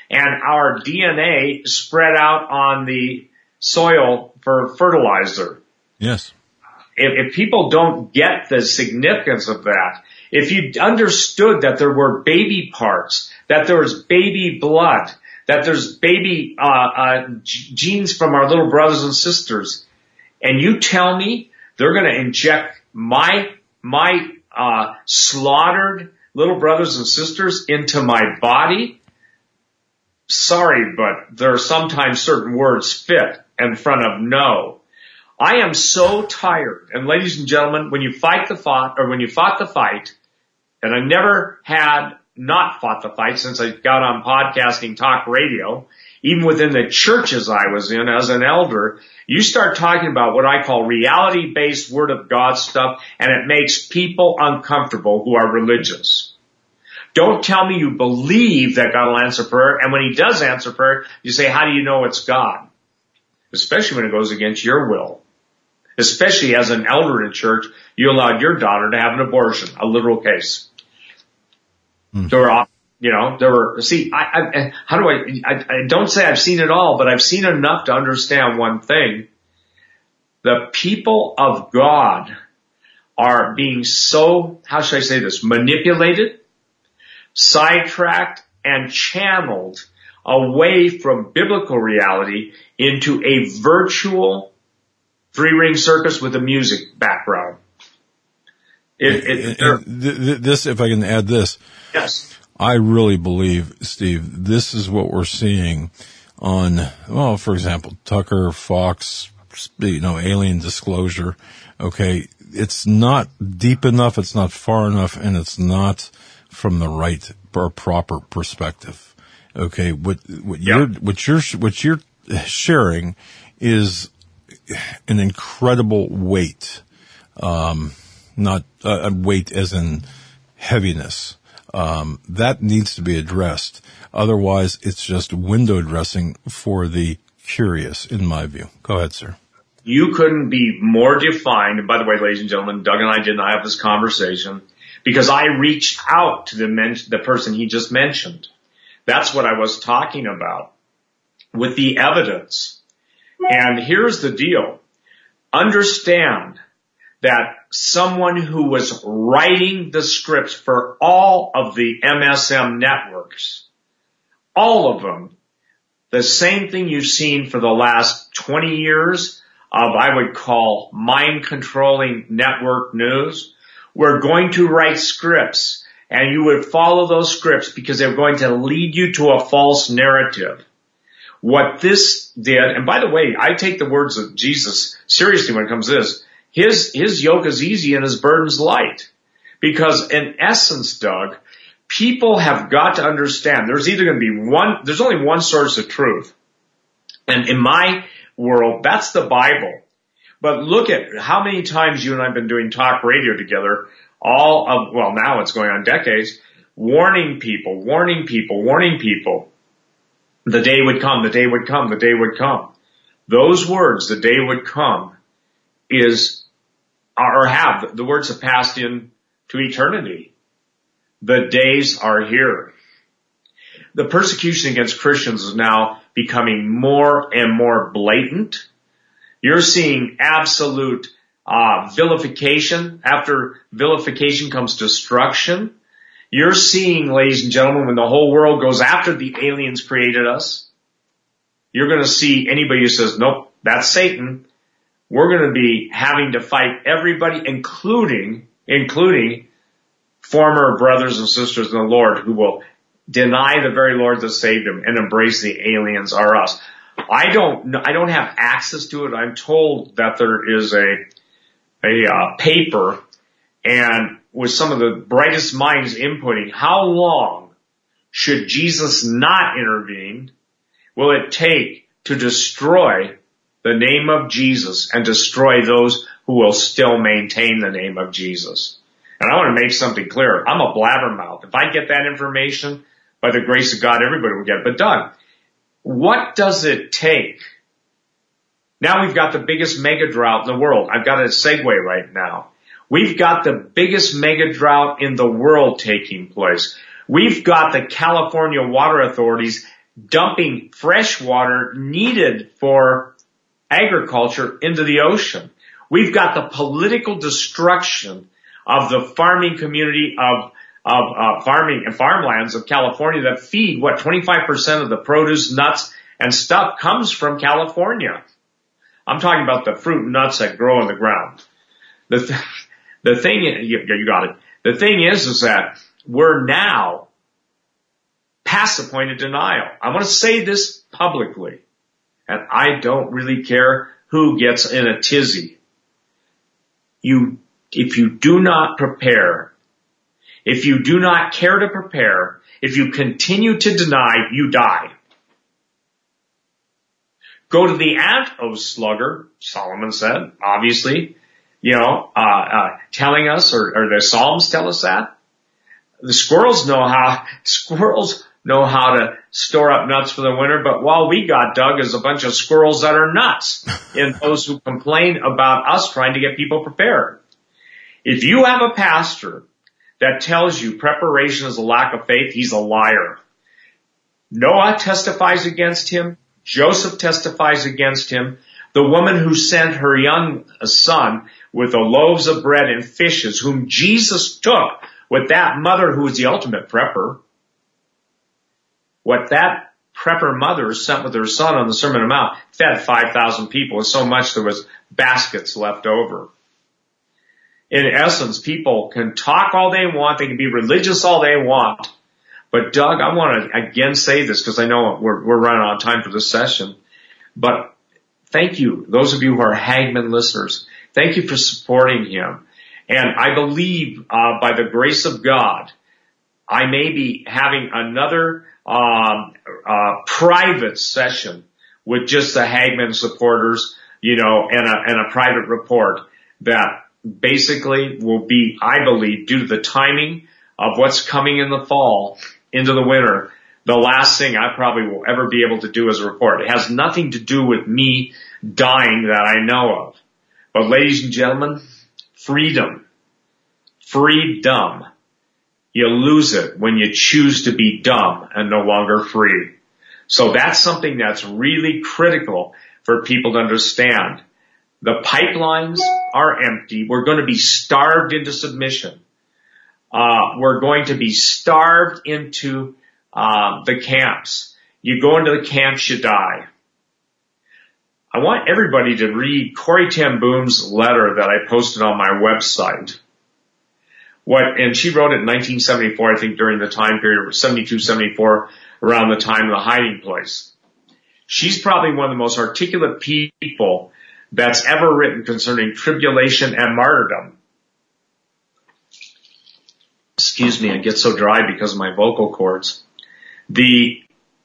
and our DNA spread out on the soil for fertilizer. Yes. If people don't get the significance of that, if you understood that there were baby parts, that there was baby blood, that there's baby genes from our little brothers and sisters, and you tell me they're going to inject my slaughtered little brothers and sisters into my body, sorry, but there are sometimes certain words fit in front of no. I am so tired. And ladies and gentlemen, when you fought the fight, and I never had not fought the fight since I got on podcasting talk radio, even within the churches I was in as an elder, you start talking about what I call reality-based Word of God stuff, and it makes people uncomfortable who are religious. Don't tell me you believe that God will answer prayer, and when He does answer prayer, you say, how do you know it's God? Especially when it goes against your will. Especially as an elder in church, you allowed your daughter to have an abortion, a literal case. There were, see, I don't say I've seen it all, but I've seen enough to understand one thing. The people of God are being so, how should I say this, manipulated, sidetracked, and channeled away from biblical reality into a virtual three-ring circus with a music background. This, if I can add this. Yes. I really believe, Steve, this is what we're seeing on, well, for example, Tucker, Fox, Alien Disclosure. Okay. It's not deep enough. It's not far enough, and it's not from the right or proper perspective. Okay. What you're sharing is an incredible weight, not weight as in heaviness. That needs to be addressed. Otherwise, it's just window dressing for the curious, in my view. Go ahead, sir. You couldn't be more defined. And by the way, ladies and gentlemen, Doug and I did not have this conversation because I reached out to the person he just mentioned. That's what I was talking about with the evidence. And here's the deal. Understand that someone who was writing the scripts for all of the MSM networks, all of them, the same thing you've seen for the last 20 years of, I would call, mind-controlling network news, were going to write scripts, and you would follow those scripts because they were going to lead you to a false narrative. What this did, and by the way, I take the words of Jesus seriously when it comes to this. His yoke is easy and his burden's light. Because in essence, Doug, people have got to understand there's only one source of truth. And in my world, that's the Bible. But look at how many times you and I have been doing talk radio together, now it's going on decades, warning people. The day would come, the day would come, the day would come. Those words, the day would come, the words have passed into eternity. The days are here. The persecution against Christians is now becoming more and more blatant. You're seeing absolute vilification. After vilification comes destruction. You're seeing, ladies and gentlemen, when the whole world goes after the aliens created us, you're going to see anybody who says, nope, that's Satan. We're going to be having to fight everybody, including former brothers and sisters in the Lord who will deny the very Lord that saved them and embrace the aliens are us. I don't have access to it. I'm told that there is a paper, and with some of the brightest minds inputting, how long should Jesus not intervene will it take to destroy the name of Jesus and destroy those who will still maintain the name of Jesus? And I want to make something clear. I'm a blabbermouth. If I get that information, by the grace of God, everybody will get it. But Doug, what does it take? Now we've got the biggest mega drought in the world. I've got a segue right now. We've got the biggest mega drought in the world taking place. We've got the California water authorities dumping fresh water needed for agriculture into the ocean. We've got the political destruction of the farming community of farming and farmlands of California that feed 25% of the produce, nuts, and stuff comes from California. I'm talking about the fruit and nuts that grow in the ground. The thing, you got it. The thing is that we're now past the point of denial. I want to say this publicly, and I don't really care who gets in a tizzy. If you do not prepare, if you do not care to prepare, if you continue to deny, you die. Go to the ant, O sluggard, Solomon said, obviously, telling us, or the Psalms tell us that. The squirrels know how to store up nuts for the winter, but all we got, Doug, is a bunch of squirrels that are nuts in those who complain about us trying to get people prepared. If you have a pastor that tells you preparation is a lack of faith, he's a liar. Noah testifies against him. Joseph testifies against him. The woman who sent her young son with the loaves of bread and fishes, whom Jesus took with that mother who was the ultimate prepper. What that prepper mother sent with her son on the Sermon on the Mount fed 5,000 people with so much there was baskets left over. In essence, people can talk all they want. They can be religious all they want. But Doug, I want to again say this because I know we're running out of time for this session. But thank you, those of you who are Hagmann listeners. Thank you for supporting him. And I believe by the grace of God, I may be having another private session with just the Hagmann supporters, and a private report that basically will be, I believe, due to the timing of what's coming in the fall into the winter, the last thing I probably will ever be able to do as a report. It has nothing to do with me dying that I know of. But ladies and gentlemen, freedom. You lose it when you choose to be dumb and no longer free. So that's something that's really critical for people to understand. The pipelines are empty. We're going to be starved into submission. We're going to be starved into the camps. You go into the camps, you die. I want everybody to read Corrie ten Boom's letter that I posted on my website. And she wrote it in 1974, I think, during the time period, 72, 74, around the time of the hiding place. She's probably one of the most articulate people that's ever written concerning tribulation and martyrdom. Excuse me, I get so dry because of my vocal cords. The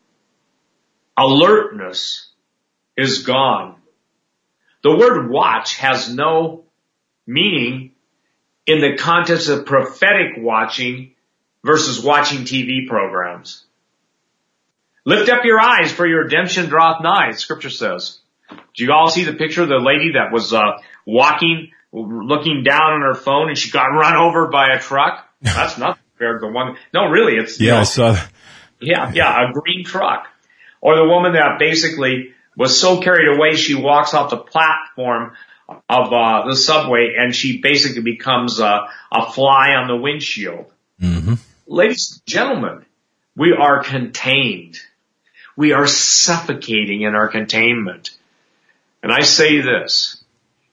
alertness is gone. The word watch has no meaning in the context of prophetic watching versus watching TV programs. Lift up your eyes, for your redemption draweth nigh, Scripture says. Do you all see the picture of the lady that was walking, looking down on her phone, and she got run over by a truck? That's nothing compared to the one. No, really, it's I saw that. Yeah, a green truck. Or the woman that basically was so carried away she walks off the platform of the subway and she basically becomes a fly on the windshield. Mm-hmm. Ladies and gentlemen, we are contained. We are suffocating in our containment. And I say this,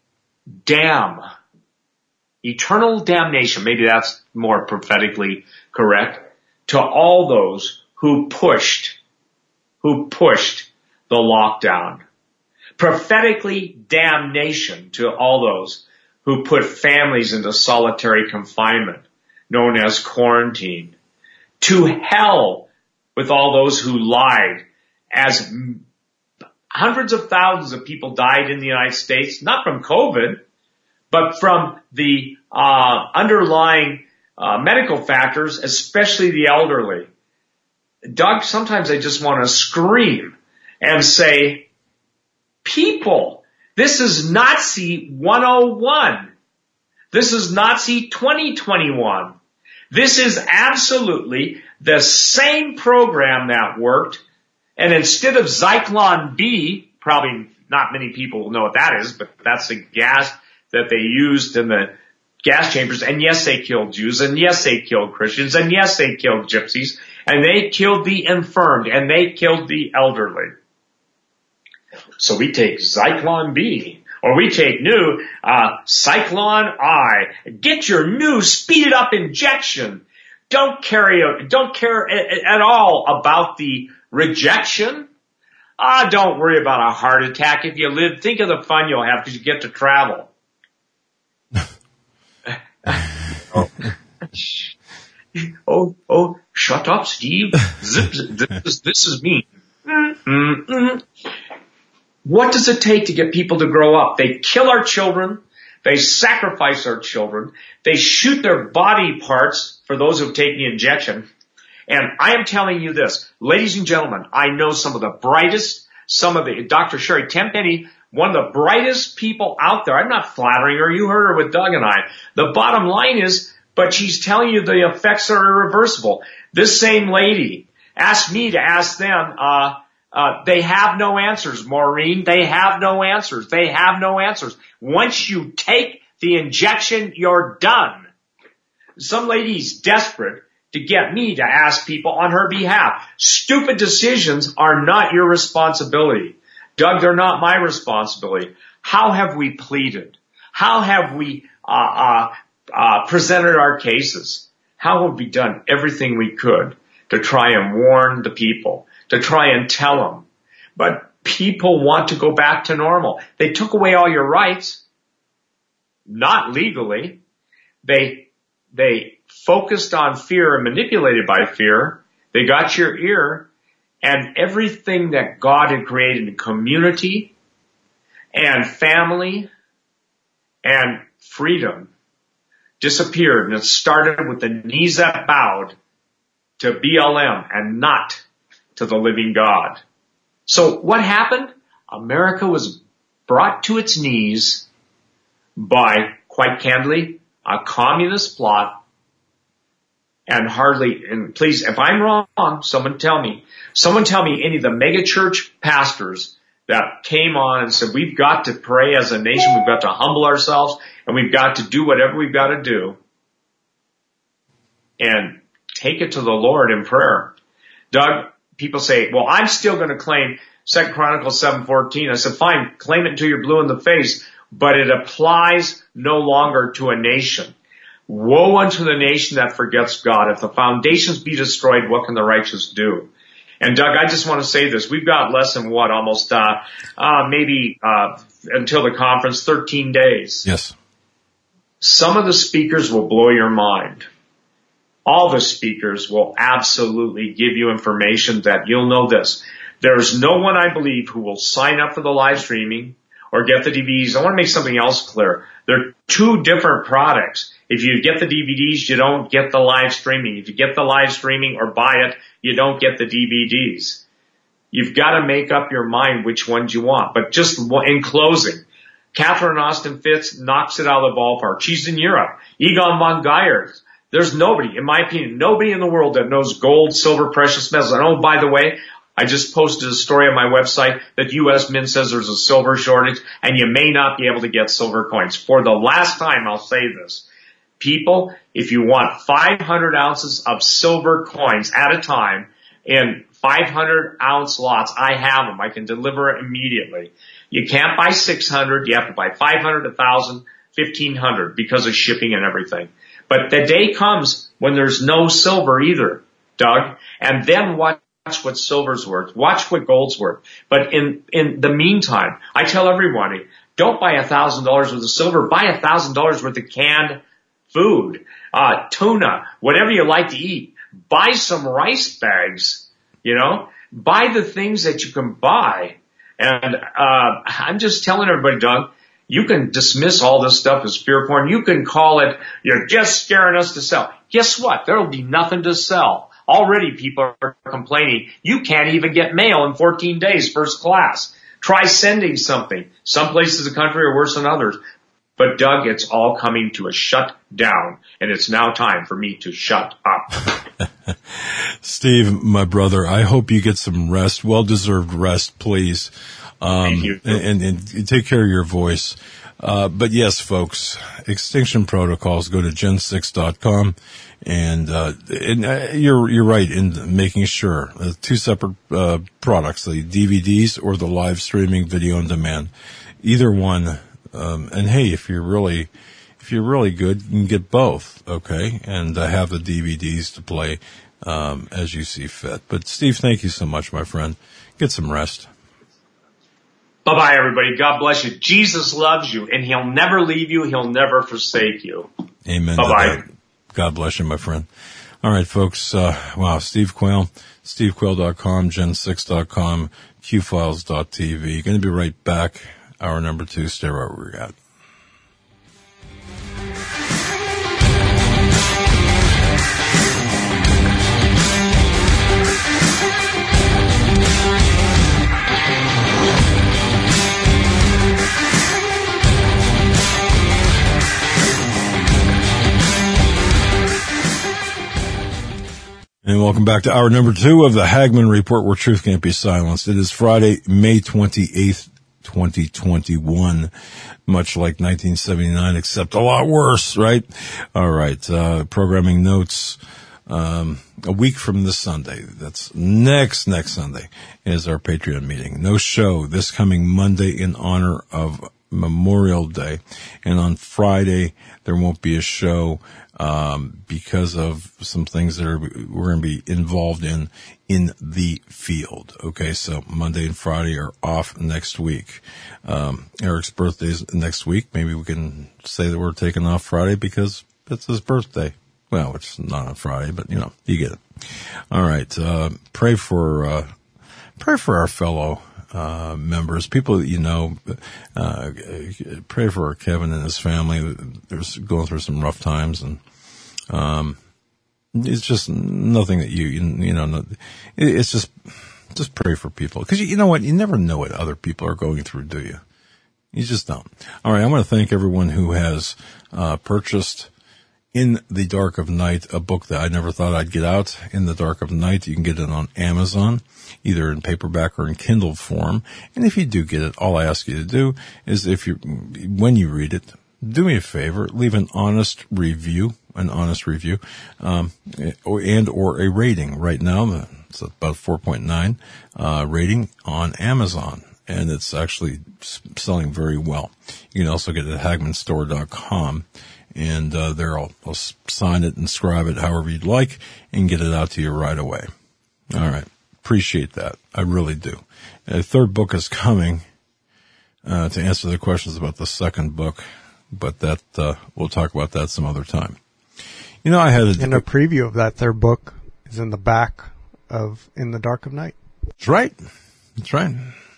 eternal damnation, maybe that's more prophetically correct, to all those who pushed the lockdown. Prophetically, damnation to all those who put families into solitary confinement, known as quarantine. To hell with all those who lied, as hundreds of thousands of people died in the United States, not from COVID, but from the underlying medical factors, especially the elderly. Doug, sometimes I just want to scream and say, people, this is Nazi 101. This is Nazi 2021. This is absolutely the same program that worked And instead of Zyklon B, probably not many people will know what that is, but that's the gas that they used in the gas chambers. And yes, they killed Jews, and yes, they killed Christians, and yes, they killed gypsies, and they killed the infirmed, and they killed the elderly. So we take Zyklon B, or we take new Cyclone I. Get your new speeded up injection. Don't care at all about the rejection. Don't worry about a heart attack. If you live, think of the fun you'll have because you get to travel. Oh, shut up, Steve. This is me. What does it take to get people to grow up? They kill our children. They sacrifice our children. They shoot their body parts for those who've taken the injection. And I am telling you this, ladies and gentlemen, I know some of the brightest, Dr. Sherry Tenpenny, one of the brightest people out there. I'm not flattering her. You heard her with Doug and I. The bottom line is, but she's telling you the effects are irreversible. This same lady asked me to ask them, they have no answers, Maureen. They have no answers. They have no answers. Once you take the injection, you're done. Some lady's desperate to get me to ask people on her behalf. Stupid decisions are not your responsibility. Doug, they're not my responsibility. How have we pleaded? How have we presented our cases? How have we done everything we could to try and warn the people, to try and tell them? But people want to go back to normal. They took away all your rights, not legally. They focused on fear and manipulated by fear. They got your ear, and everything that God had created in community and family and freedom disappeared. And it started with the knees that bowed to BLM and not to the living God. So what happened? America was brought to its knees by, quite candidly, a communist plot. And please, if I'm wrong, someone tell me any of the mega church pastors that came on and said, we've got to pray as a nation, we've got to humble ourselves, and we've got to do whatever we've got to do and take it to the Lord in prayer. Doug, people say, well, I'm still going to claim 2 Chronicles 7:14. I said, fine, claim it until you're blue in the face, but it applies no longer to a nation. Woe unto the nation that forgets God. If the foundations be destroyed, what can the righteous do? And Doug, I just want to say this. We've got less than almost, maybe until the conference, 13 days. Yes. Some of the speakers will blow your mind. All the speakers will absolutely give you information that you'll know this. There's no one, I believe, who will sign up for the live streaming or get the DVDs. I want to make something else clear. They're two different products. If you get the DVDs, you don't get the live streaming. If you get the live streaming or buy it, you don't get the DVDs. You've got to make up your mind which ones you want. But just in closing, Catherine Austin Fitz knocks it out of the ballpark. She's in Europe. Egon von Geyers. There's nobody, in my opinion, nobody in the world that knows gold, silver, precious metals. And oh, by the way, I just posted a story on my website that U.S. Mint says there's a silver shortage, and you may not be able to get silver coins. For the last time, I'll say this. People, if you want 500 ounces of silver coins at a time in 500-ounce lots, I have them. I can deliver it immediately. You can't buy 600. You have to buy 500, 1,000, 1,500 because of shipping and everything. But the day comes when there's no silver either, Doug, and then watch what silver's worth. Watch what gold's worth. But in the meantime, I tell everybody, don't buy $1,000 worth of silver. Buy $1,000 worth of canned food, tuna, whatever you like to eat. Buy some rice bags, buy the things that you can buy. And, I'm just telling everybody, Doug, you can dismiss all this stuff as fear porn. You can call it, you're just scaring us to sell. Guess what? There'll be nothing to sell. Already people are complaining. You can't even get mail in 14 days, first class. Try sending something. Some places in the country are worse than others. But Doug, it's all coming to a shut down, and it's now time for me to shut up. Steve, my brother, I hope you get some rest, well-deserved rest, please. Thank you. And take care of your voice. But yes, folks, Extinction Protocols, go to gen6.com. And you're right in making sure two separate products, the DVDs or the live streaming video on demand, either one. And hey, if you're really good, you can get both, okay? And have the DVDs to play as you see fit. But Steve, thank you so much, my friend. Get some rest. Bye-bye, everybody. God bless you. Jesus loves you, and he'll never leave you. He'll never forsake you. Amen. Bye-bye. God bless you, my friend. All right, folks. Wow, Steve Quayle, stevequayle.com, gen6.com, qfiles.tv. Going to be right back. Hour number 2. Stay right where we're at. And welcome back to hour number 2 of the Hagmann Report, where truth can't be silenced. It is Friday, May 28th, 2021, much like 1979, except a lot worse, right? All right, programming notes. A week from this Sunday, that's next Sunday, is our Patreon meeting. No show this coming Monday in honor of Memorial Day. And on Friday, there won't be a show because of some things that we're going to be involved in the field. Okay, so Monday and Friday are off next week. Eric's birthday's next week. Maybe we can say that we're taking off Friday because it's his birthday. Well, it's not on Friday, but you get it. All right, pray for our fellow members, people that you know. Pray for Kevin and his family. They're going through some rough times, and it's just nothing that it's just pray for people, because you know what, you never know what other people are going through, do you? You just don't. All right, I want to thank everyone who has purchased In the Dark of Night, a book that I never thought I'd get out. In the Dark of Night, you can get it on Amazon, either in paperback or in Kindle form. And if you do get it, all I ask you to do is, when you read it, do me a favor, leave an honest review, and or a rating. Right now, it's about 4.9 rating on Amazon, and it's actually selling very well. You can also get it at HagmannStore.com. And there I'll sign it, inscribe it however you'd like, and get it out to you right away. All right. Appreciate that. I really do. A third book is coming to answer the questions about the second book, but that we'll talk about that some other time. I had and a preview of that third book is in the back of In the Dark of Night. That's right. That's right.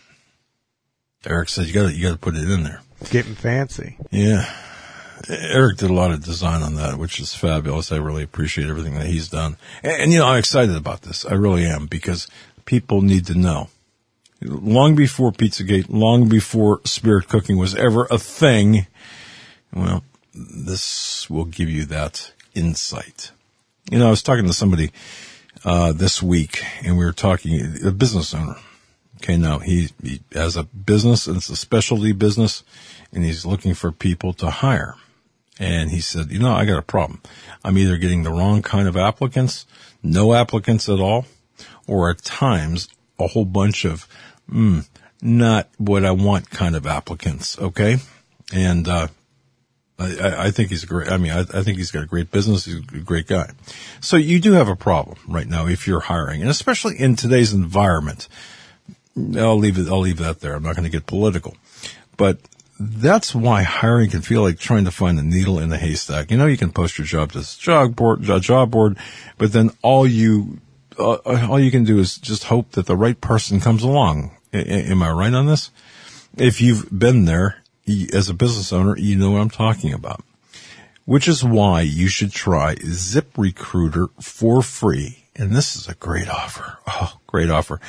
Eric said you got to put it in there. Getting fancy. Yeah. Eric did a lot of design on that, which is fabulous. I really appreciate everything that he's done. And I'm excited about this. I really am, because people need to know. Long before Pizzagate, long before spirit cooking was ever a thing, well, this will give you that insight. I was talking to somebody this week, and we were talking, a business owner. Okay, now he has a business, and it's a specialty business, and he's looking for people to hire. And he said, I got a problem. I'm either getting the wrong kind of applicants, no applicants at all, or at times a whole bunch of not what I want kind of applicants. Okay. And, I think he's great. I think he's got a great business. He's a great guy. So you do have a problem right now if you're hiring, and especially in today's environment. I'll leave that there. I'm not going to get political, but that's why hiring can feel like trying to find a needle in a haystack. You can post your job to a job board, but then all you can do is just hope that the right person comes along. Am I right on this? If you've been there as a business owner, you know what I'm talking about. Which is why you should try ZipRecruiter for free. And this is a great offer. Oh, great offer.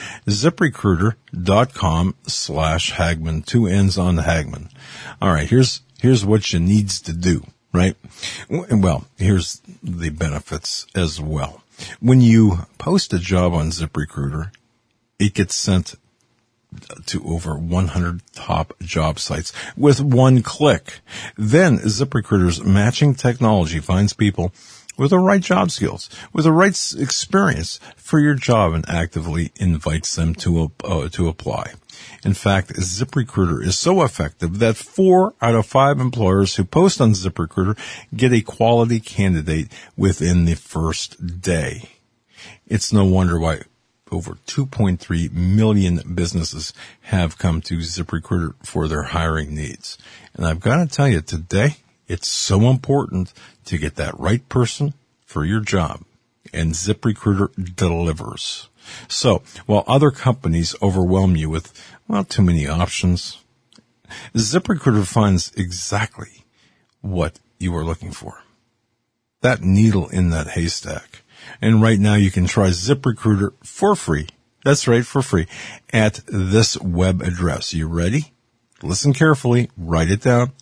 ZipRecruiter.com/Hagmann, 2 N's on Hagmann. All right. Here's what you needs to do, right? Well, here's the benefits as well. When you post a job on ZipRecruiter, it gets sent to over 100 top job sites with one click. Then ZipRecruiter's matching technology finds people with the right job skills, with the right experience for your job, and actively invites them to apply. In fact, ZipRecruiter is so effective that 4 out of 5 employers who post on ZipRecruiter get a quality candidate within the first day. It's no wonder why over 2.3 million businesses have come to ZipRecruiter for their hiring needs. And I've got to tell you, today, it's so important to get that right person for your job. And ZipRecruiter delivers. So, while other companies overwhelm you with, too many options, ZipRecruiter finds exactly what you are looking for. That needle in that haystack. And right now you can try ZipRecruiter for free. That's right, for free, at this web address. You ready? Listen carefully. Write it down.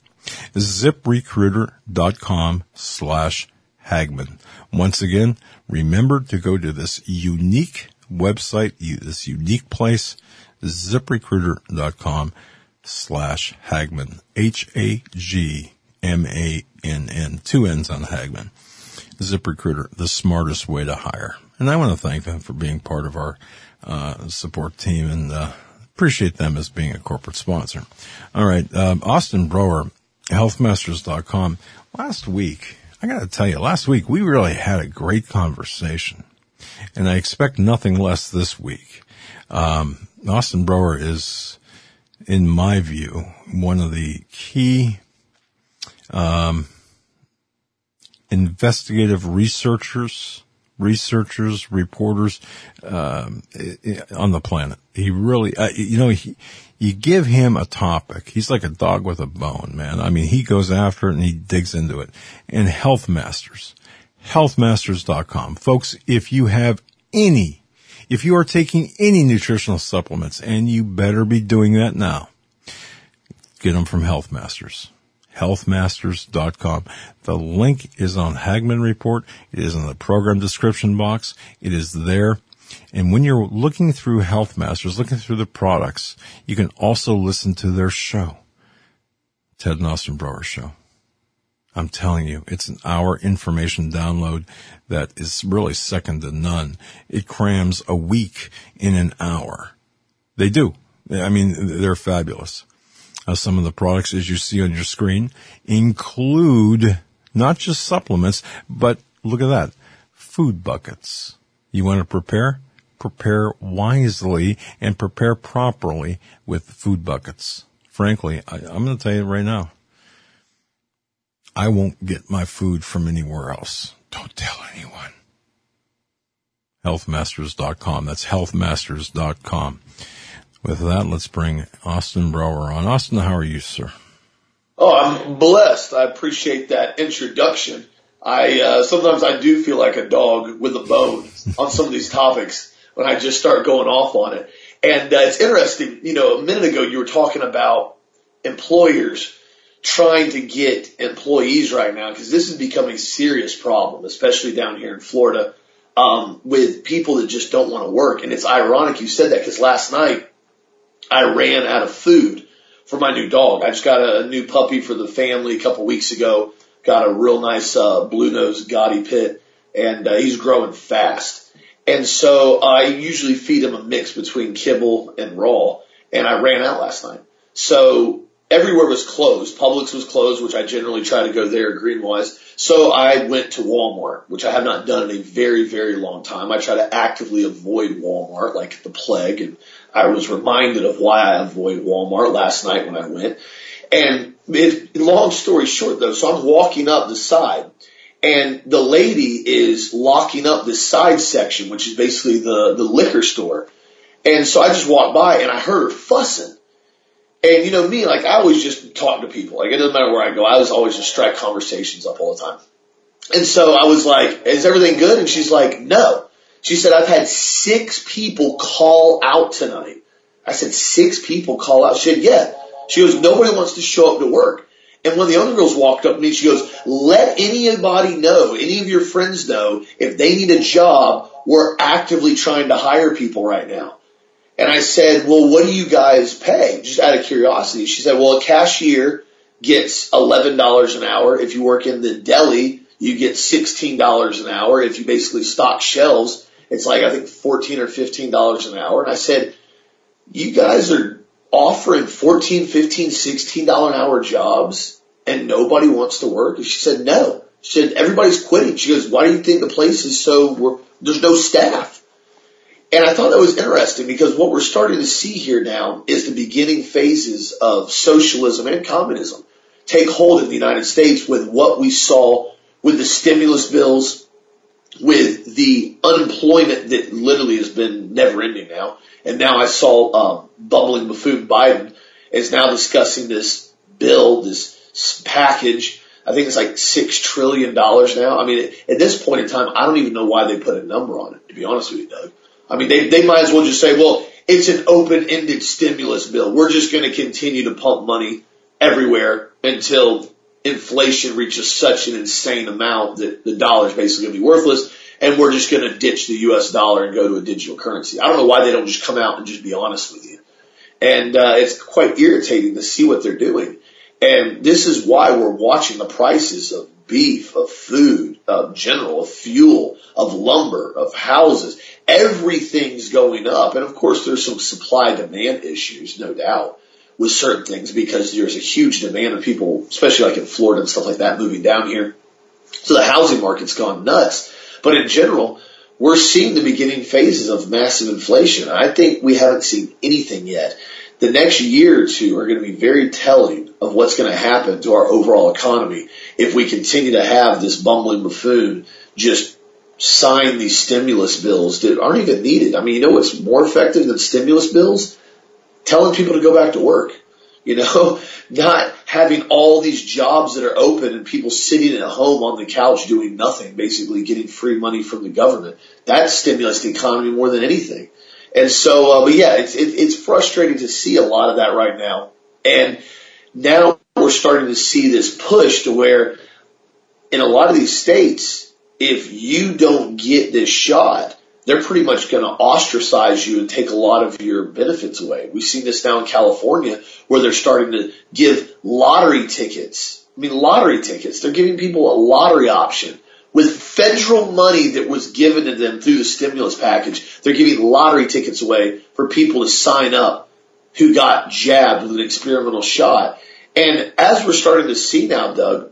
ZipRecruiter.com/Hagmann. Once again, remember to go to this unique website, this unique place, ZipRecruiter.com/Hagmann. HAGMANN. 2 N's on Hagmann. ZipRecruiter, the smartest way to hire. And I want to thank them for being part of our support team, and appreciate them as being a corporate sponsor. All right, Austin Brower, healthmasters.com. Last week, I got to tell you, we really had a great conversation, and I expect nothing less this week. Austin Brower is, in my view, one of the key investigative reporters on the planet. He really, you give him a topic, he's like a dog with a bone, man. I mean, he goes after it and he digs into it. And healthmasters.com. Folks, if you are taking any nutritional supplements, and you better be doing that now, get them from Healthmasters. Healthmasters.com. The link is on Hagmann Report. It is in the program description box. It is there. And when you're looking through Healthmasters, looking through the products, you can also listen to their show, Ted and Austin Brower Show. I'm telling you, it's an hour information download that is really second to none. It crams a week in an hour. They do. I mean, they're fabulous. Some of the products, as you see on your screen, include not just supplements, but look at that, food buckets. You want to prepare? Prepare wisely and prepare properly with food buckets. Frankly, I'm going to tell you right now, I won't get my food from anywhere else. Don't tell anyone. Healthmasters.com. That's healthmasters.com. With that, let's bring Austin Brower on. Austin, how are you, sir? Oh, I'm blessed. I appreciate that introduction. Sometimes I do feel like a dog with a bone on some of these topics when I just start going off on it. And it's interesting. A minute ago you were talking about employers trying to get employees right now, because this is becoming a serious problem, especially down here in Florida, with people that just don't want to work. And it's ironic you said that, because last night I ran out of food for my new dog. I just got a new puppy for the family a couple weeks ago. Got a real nice blue-nosed Gotti pit, and he's growing fast. And so I usually feed him a mix between kibble and raw, and I ran out last night. So everywhere was closed. Publix was closed, which I generally try to go there green-wise. So I went to Walmart, which I have not done in a very, very long time. I try to actively avoid Walmart like the plague, and I was reminded of why I avoid Walmart last night when I went. And long story short, though, so I'm walking up the side, and the lady is locking up this side section, which is basically the liquor store. And so I just walked by, and I heard her fussing. And me, like, I always just talk to people. Like, it doesn't matter where I go. I was always just strike conversations up all the time. And so I was like, is everything good? And she's like, no. She said, I've had 6 people call out tonight. I said, 6 people call out? She said, yeah. She goes, nobody wants to show up to work. And one of the other girls walked up to me, she goes, let anybody know, any of your friends know, if they need a job, we're actively trying to hire people right now. And I said, well, what do you guys pay? Just out of curiosity. She said, well, a cashier gets $11 an hour. If you work in the deli, you get $16 an hour. If you basically stock shelves, it's like, I think $14 or $15 an hour. And I said, you guys are offering $14, $15, $16 an hour jobs and nobody wants to work? And she said, no. She said, everybody's quitting. She goes, why do you think the place is there's no staff? And I thought that was interesting because what we're starting to see here now is the beginning phases of socialism and communism take hold in the United States with what we saw with the stimulus bills, with the unemployment that literally has been never ending now. And now I saw bumbling buffoon Biden is now discussing this bill, this package. I think it's like $6 trillion now. I mean, at this point in time, I don't even know why they put a number on it, to be honest with you, Doug. I mean, they might as well just say, well, it's an open-ended stimulus bill. We're just going to continue to pump money everywhere until inflation reaches such an insane amount that the dollar is basically going to be worthless, and we're just going to ditch the U.S. dollar and go to a digital currency. I don't know why they don't just come out and just be honest with you. And it's quite irritating to see what they're doing. And this is why we're watching the prices of beef, of food, of general, of fuel, of lumber, of houses. Everything's going up. And of course there's some supply demand issues, no doubt, with certain things because there's a huge demand of people, especially like in Florida and stuff like that, moving down here. So the housing market's gone nuts. But in general, we're seeing the beginning phases of massive inflation. I think we haven't seen anything yet. The next year or two are going to be very telling of what's going to happen to our overall economy if we continue to have this bumbling buffoon just sign these stimulus bills that aren't even needed. I mean, you know what's more effective than stimulus bills? Telling people to go back to work. You know, not having all these jobs that are open and people sitting at home on the couch doing nothing, basically getting free money from the government. That stimulates the economy more than anything. And so, but yeah, it's frustrating to see a lot of that right now. And now we're starting to see this push to where in a lot of these states, if you don't get this shot, they're pretty much going to ostracize you and take a lot of your benefits away. We've seen this now in California where they're starting to give lottery tickets. I mean, lottery tickets. They're giving people a lottery option. With federal money that was given to them through the stimulus package, they're giving lottery tickets away for people to sign up who got jabbed with an experimental shot. And as we're starting to see now, Doug,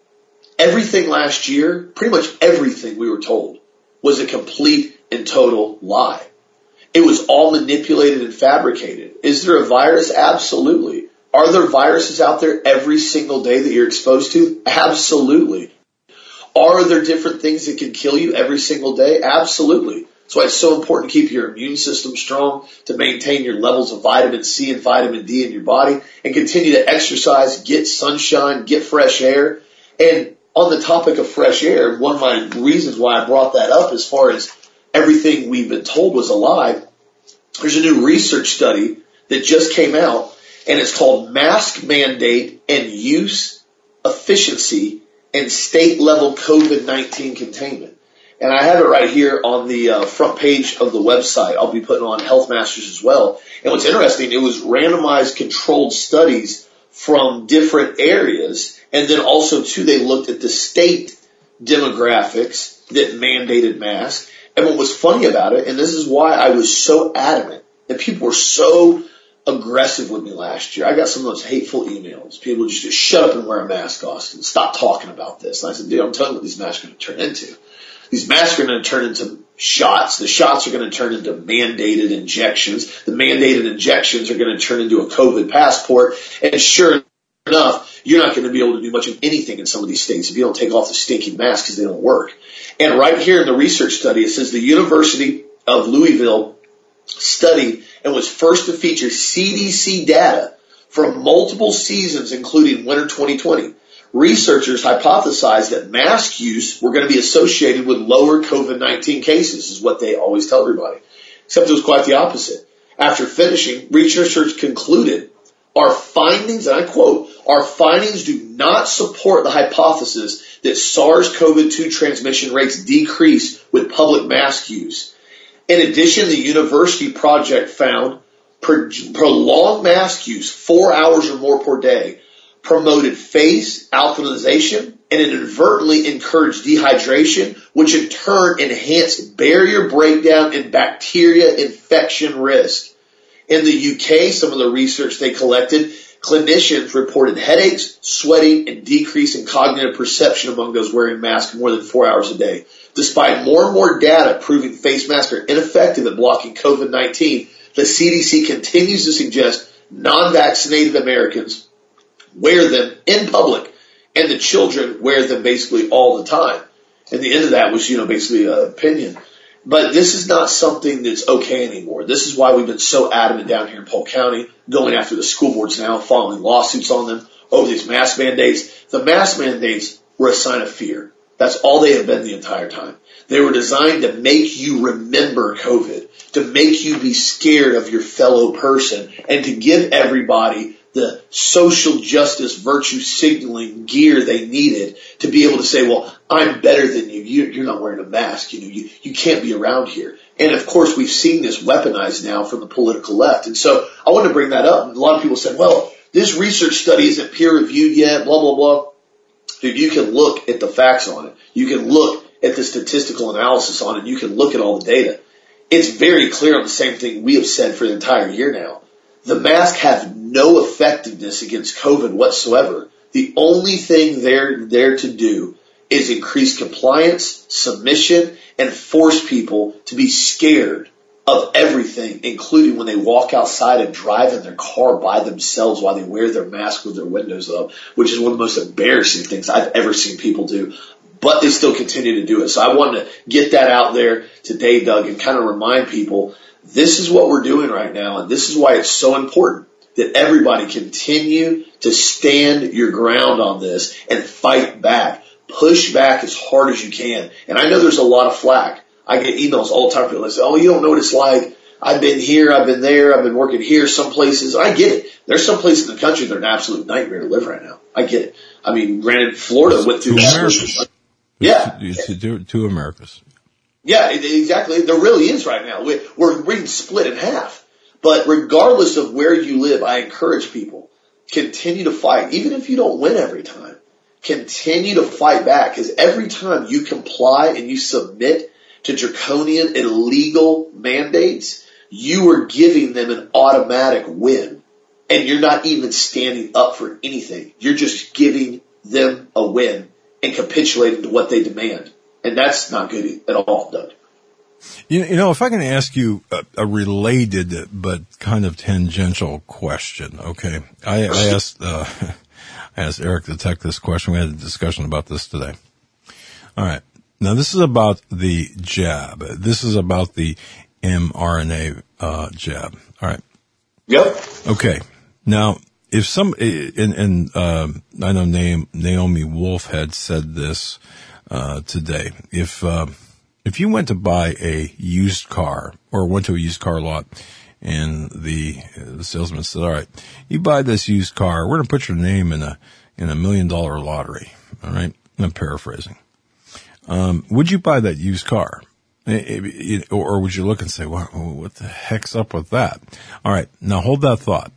everything last year, pretty much everything we were told, was a complete and total lie. It was all manipulated and fabricated. Is there a virus? Absolutely. Are there viruses out there every single day that you're exposed to? Absolutely. Are there different things that can kill you every single day? Absolutely. That's why it's so important to keep your immune system strong, to maintain your levels of vitamin C and vitamin D in your body, and continue to exercise, get sunshine, get fresh air. And on the topic of fresh air, one of my reasons why I brought that up as far as everything we've been told was a lie, there's a new research study that just came out, and it's called Mask Mandate and Use Efficiency and State-Level COVID-19 Containment. And I have it right here on the front page of the website. I'll be putting on Health Masters as well. And what's interesting, it was randomized controlled studies from different areas, and then also, too, they looked at the state demographics that mandated masks. And what was funny about it, and this is why I was so adamant, and people were so aggressive with me last year. I got some of those hateful emails. People just shut up and wear a mask, Austin. Stop talking about this. And I said, dude, I'm telling you what these masks are going to turn into. These masks are going to turn into shots. The shots are going to turn into mandated injections. The mandated injections are going to turn into a COVID passport. And sure enough, you're not going to be able to do much of anything in some of these states if you don't take off the stinking masks because they don't work. And right here in the research study, it says the University of Louisville studied and was first to feature CDC data from multiple seasons, including winter 2020. Researchers hypothesized that mask use were going to be associated with lower COVID-19 cases, is what they always tell everybody. Except it was quite the opposite. After finishing, researchers concluded Our findings, and I quote, our findings do not support the hypothesis that SARS-CoV-2 transmission rates decrease with public mask use. In addition, the university project found prolonged mask use, 4 hours or more per day, promoted face alkalization and inadvertently encouraged dehydration, which in turn enhanced barrier breakdown and bacteria infection risk. In the UK, some of the research they collected, clinicians reported headaches, sweating, and decrease in cognitive perception among those wearing masks more than 4 hours a day. Despite more and more data proving face masks are ineffective at blocking COVID-19, the CDC continues to suggest non-vaccinated Americans wear them in public, and the children wear them basically all the time. And the end of that was, basically an opinion. But this is not something that's okay anymore. This is why we've been so adamant down here in Polk County, going after the school boards now, filing lawsuits on them over these mask mandates. The mask mandates were a sign of fear. That's all they have been the entire time. They were designed to make you remember COVID, to make you be scared of your fellow person, and to give everybody the social justice virtue signaling gear they needed to be able to say, well, I'm better than you. You're not wearing a mask. You can't be around here. And of course, we've seen this weaponized now from the political left. And so I want to bring that up. A lot of people said, well, this research study isn't peer reviewed yet, blah, blah, blah. Dude, you can look at the facts on it. You can look at the statistical analysis on it. You can look at all the data. It's very clear on the same thing we have said for the entire year now. The masks have no effectiveness against COVID whatsoever. The only thing they're there to do is increase compliance, submission, and force people to be scared of everything, including when they walk outside and drive in their car by themselves while they wear their mask with their windows up, which is one of the most embarrassing things I've ever seen people do. But they still continue to do it. So I wanted to get that out there today, Doug, and kind of remind people this is what we're doing right now, and this is why it's so important that everybody continue to stand your ground on this and fight back. Push back as hard as you can. And I know there's a lot of flack. I get emails all the time. People say, oh, you don't know what it's like. I've been here, I've been there, I've been working here, some places. I get it. There's some places in the country that are an absolute nightmare to live right now. I get it. I mean, granted, Florida went through that. Yeah. Two Americas. Yeah, exactly. There really is right now. We're being split in half. But regardless of where you live, I encourage people, continue to fight. Even if you don't win every time, continue to fight back. Because every time you comply and you submit to draconian illegal mandates, you are giving them an automatic win. And you're not even standing up for anything. You're just giving them a win and capitulating to what they demand. And that's not good at all, Doug. You know, if I can ask you a related but kind of tangential question, okay? I asked Eric the Tech this question. We had a discussion about this today. All right. Now, this is about the jab. This is about the mRNA jab. All right. Yep. Okay. Now, if some, I know Naomi Wolf had said this today. If you went to buy a used car or went to a used car lot and the salesman said, all right, you buy this used car, we're going to put your name in a $1 million lottery. All right. I'm paraphrasing. Would you buy that used car? Or would you look and say, well, what the heck's up with that? All right. Now hold that thought.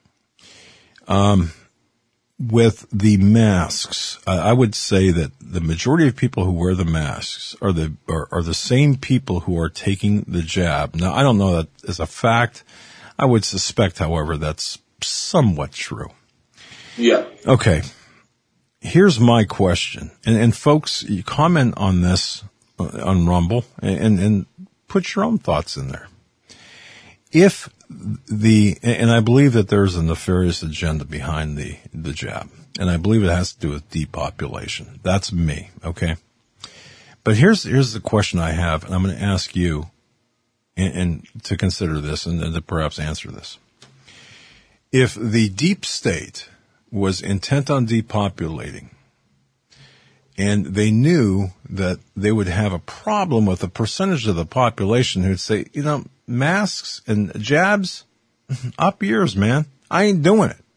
With the masks, I would say that the majority of people who wear the masks are the same people who are taking the jab. Now, I don't know that as a fact. I would suspect, however, that's somewhat true. Yeah. Okay. Here's my question. And folks, you comment on this on Rumble and put your own thoughts in there. If and I believe that there's a nefarious agenda behind the jab, and I believe it has to do with depopulation. That's me, okay? But here's the question I have, and I'm going to ask you and to consider this and to perhaps answer this. If the deep state was intent on depopulating, and they knew that they would have a problem with a percentage of the population who'd say, masks and jabs, up yours, man. I ain't doing it.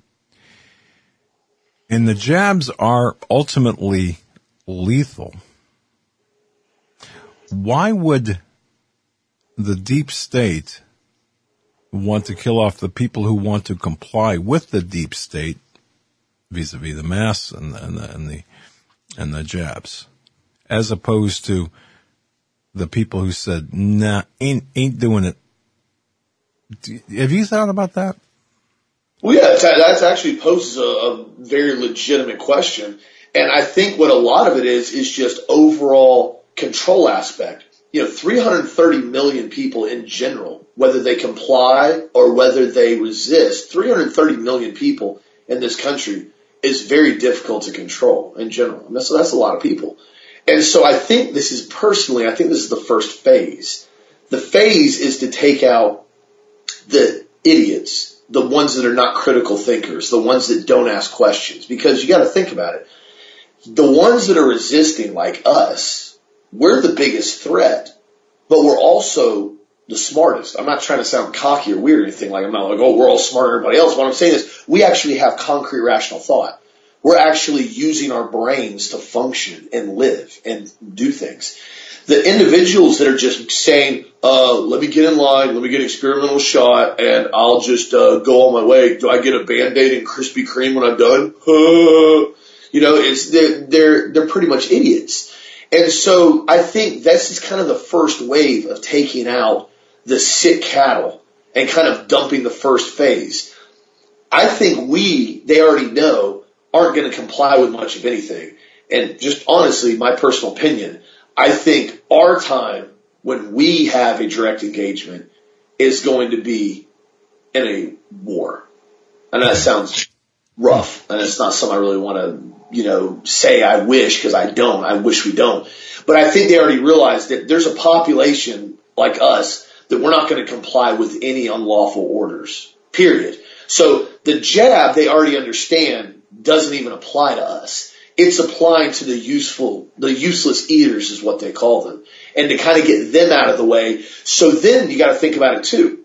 and the jabs are ultimately lethal, why would the deep state want to kill off the people who want to comply with the deep state vis-a-vis the masks and the jabs, as opposed to the people who said, nah, ain't doing it? Have you thought about that? Well, yeah, that actually poses a very legitimate question. And I think what a lot of it is just overall control aspect. 330 million people in general, whether they comply or whether they resist, 330 million people in this country is very difficult to control in general. And so that's a lot of people. And so I think this is the first phase. The phase is to take out the idiots, the ones that are not critical thinkers, the ones that don't ask questions, because you got to think about it. The ones that are resisting, like us, we're the biggest threat, but we're also the smartest. I'm not trying to sound cocky or weird or anything. I'm not like, we're all smarter than everybody else. What I'm saying is we actually have concrete rational thought. We're actually using our brains to function and live and do things. The individuals that are just saying, let me get in line, let me get an experimental shot, and I'll just go on my way. Do I get a Band-Aid and Krispy Kreme when I'm done? They're pretty much idiots. And so I think this is kind of the first wave of taking out the sick cattle and kind of dumping the first phase. I think they already know, aren't going to comply with much of anything. And just honestly, my personal opinion, I think our time when we have a direct engagement is going to be in a war. And that sounds rough, and it's not something I really want to say I wish, because I don't. I wish we don't. But I think they already realize that there's a population like us that we're not going to comply with any unlawful orders, period. So the jab, they already understand, doesn't even apply to us. It's applying to the useless eaters is what they call them, and to kind of get them out of the way. So then you got to think about it too.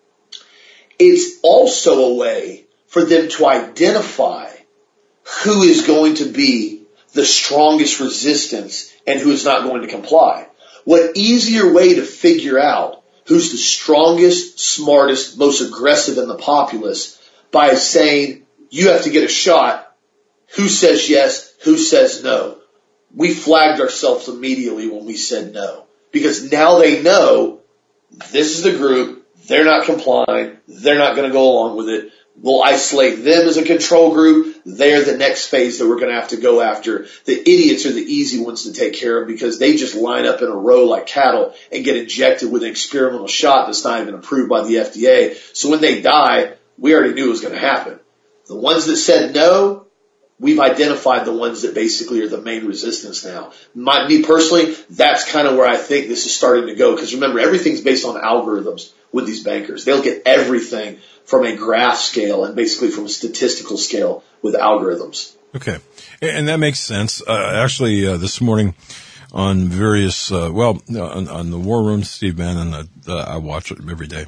It's also a way for them to identify who is going to be the strongest resistance and who is not going to comply. What easier way to figure out who's the strongest, smartest, most aggressive in the populace by saying, you have to get a shot. Who says yes? Who says no? We flagged ourselves immediately when we said no, because now they know this is the group. They're not complying. They're not going to go along with it. We'll isolate them as a control group. They're the next phase that we're going to have to go after. The idiots are the easy ones to take care of, because they just line up in a row like cattle and get injected with an experimental shot that's not even approved by the FDA. So when they die, we already knew it was going to happen. The ones that said no, we've identified the ones that basically are the main resistance now. Me personally, that's kind of where I think this is starting to go, because remember, everything's based on algorithms with these bankers. They'll get everything from a graph scale and basically from a statistical scale with algorithms. Okay. And that makes sense. Actually, this morning on various, on the War Room, Steve Bannon, I watch it every day.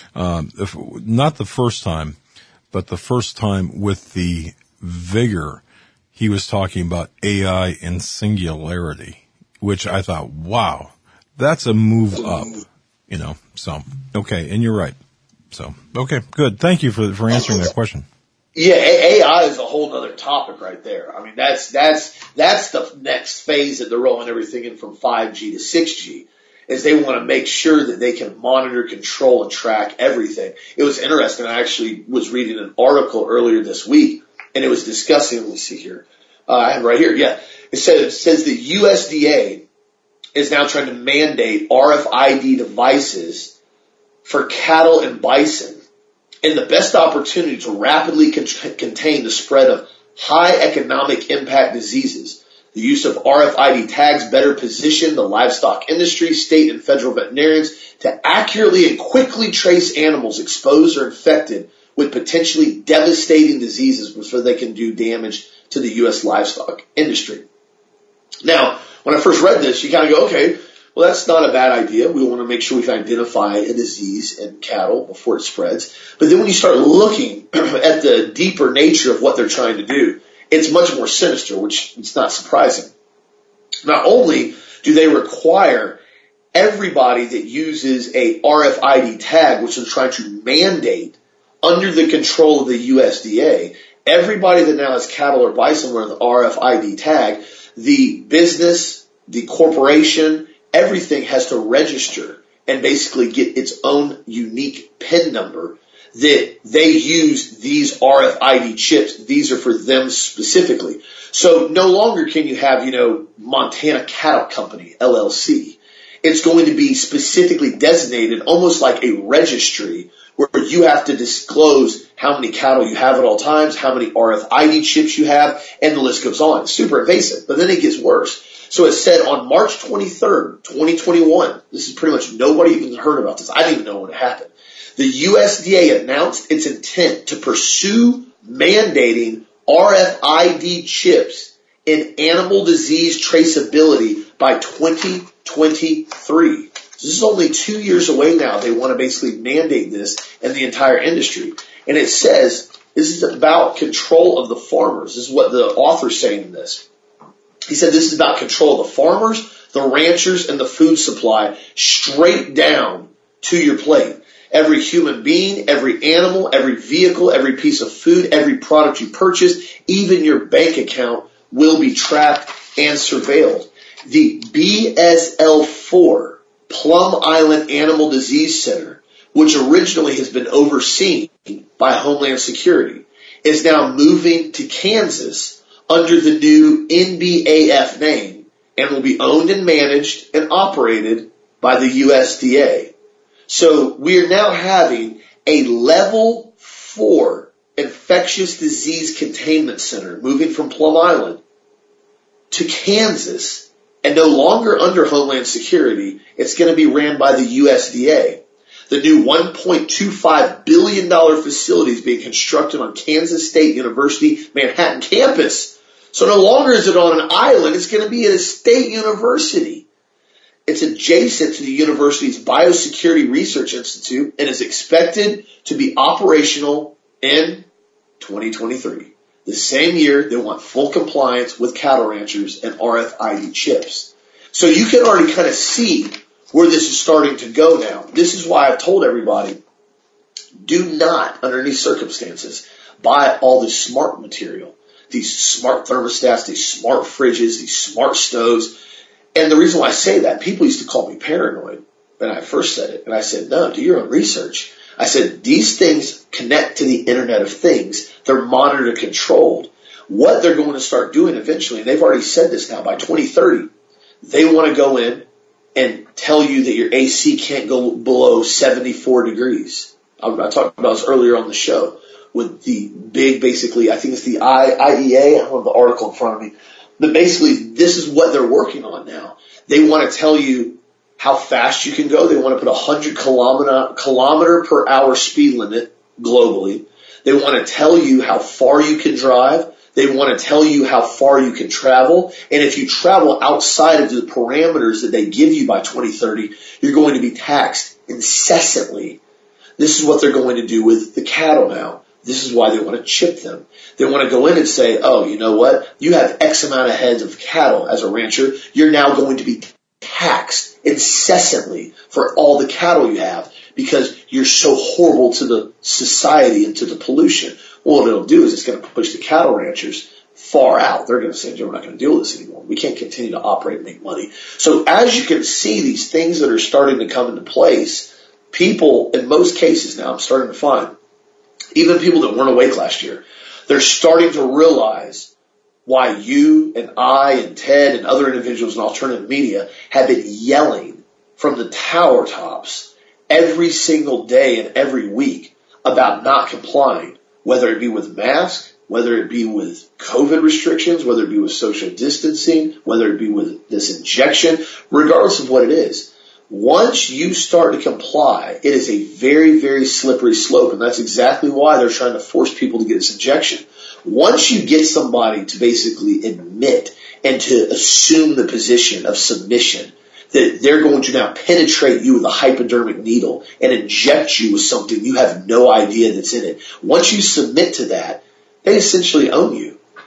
Not the first time, but the first time with the vigor he was talking about AI and singularity, which I thought, wow, that's a move up, so, okay. And you're right. So, okay, good. Thank you for answering that question. Yeah, AI is a whole other topic right there. I mean, that's the next phase that they're rolling everything in from 5G to 6G, is they want to make sure that they can monitor, control, and track everything. It was interesting. I actually was reading an article earlier this week, and it was discussing, let me see here. I have it right here. Yeah. It says the USDA is now trying to mandate RFID devices for cattle and bison, and the best opportunity to rapidly contain the spread of high economic impact diseases. The use of RFID tags better position the livestock industry, state and federal veterinarians to accurately and quickly trace animals exposed or infected with potentially devastating diseases before they can do damage to the U.S. livestock industry. Now, when I first read this, you kind of go, okay, well, that's not a bad idea. We want to make sure we can identify a disease in cattle before it spreads. But then when you start looking at the deeper nature of what they're trying to do, it's much more sinister, which is not surprising. Not only do they require everybody that uses a RFID tag, which they're trying to mandate under the control of the USDA, everybody that now has cattle or bison wearing the RFID tag, the business, the corporation, everything has to register and basically get its own unique PIN number that they use these RFID chips. These are for them specifically. So no longer can you have, Montana Cattle Company, LLC. It's going to be specifically designated almost like a registry where you have to disclose how many cattle you have at all times, how many RFID chips you have, and the list goes on. It's super invasive, but then it gets worse. So it said on March 23rd, 2021, this is pretty much nobody even heard about this. I didn't even know when it happened. The USDA announced its intent to pursue mandating RFID chips in animal disease traceability by 2023. So this is only 2 years away now. They want to basically mandate this in the entire industry. And it says this is about control of the farmers. This is what the author's saying in this. He said this is about control of the farmers, the ranchers, and the food supply straight down to your plate. Every human being, every animal, every vehicle, every piece of food, every product you purchase, even your bank account will be tracked and surveilled. The BSL-4, Plum Island Animal Disease Center, which originally has been overseen by Homeland Security, is now moving to Kansas under the new NBAF name and will be owned and managed and operated by the USDA. So we are now having a level 4 infectious disease containment center moving from Plum Island to Kansas and no longer under Homeland Security. It's going to be ran by the USDA. The new $1.25 billion facility is being constructed on Kansas State University Manhattan campus. So no longer is it on an island. It's going to be at a state university. It's adjacent to the university's Biosecurity Research Institute and is expected to be operational in 2023. The same year they want full compliance with cattle ranchers and RFID chips. So you can already kind of see where this is starting to go now. This is why I've told everybody, do not, under any circumstances, buy all this smart material. These smart thermostats, these smart fridges, these smart stoves. And the reason why I say that, people used to call me paranoid when I first said it. And I said, no, do your own research. I said, these things connect to the Internet of Things. They're monitored and controlled. What they're going to start doing eventually, and they've already said this now, by 2030, they want to go in and tell you that your AC can't go below 74 degrees. I talked about this earlier on the show with the big, basically, I think it's the IEA. I don't have the article in front of me. But basically, this is what they're working on now. They want to tell you how fast you can go. They want to put a 100 kilometer per hour speed limit globally. They want to tell you how far you can drive. They want to tell you how far you can travel. And if you travel outside of the parameters that they give you by 2030, you're going to be taxed incessantly. This is what they're going to do with the cattle now. This is why they want to chip them. They want to go in and say, oh, you know what? You have X amount of heads of cattle as a rancher. You're now going to be taxed incessantly for all the cattle you have because you're so horrible to the society and to the pollution. Well, what it'll do is it's going to push the cattle ranchers far out. They're going to say, we're not going to deal with this anymore. We can't continue to operate and make money. So as you can see, these things that are starting to come into place, people, in most cases now, I'm starting to find, even people that weren't awake last year, they're starting to realize why you and I and Ted and other individuals in alternative media have been yelling from the tower tops every single day and every week about not complying, whether it be with masks, whether it be with COVID restrictions, whether it be with social distancing, whether it be with this injection, regardless of what it is. Once you start to comply, it is a very, very slippery slope, and that's exactly why they're trying to force people to get this injection. Once you get somebody to basically admit and to assume the position of submission, that they're going to now penetrate you with a hypodermic needle and inject you with something you have no idea that's in it. Once you submit to that, they essentially own you.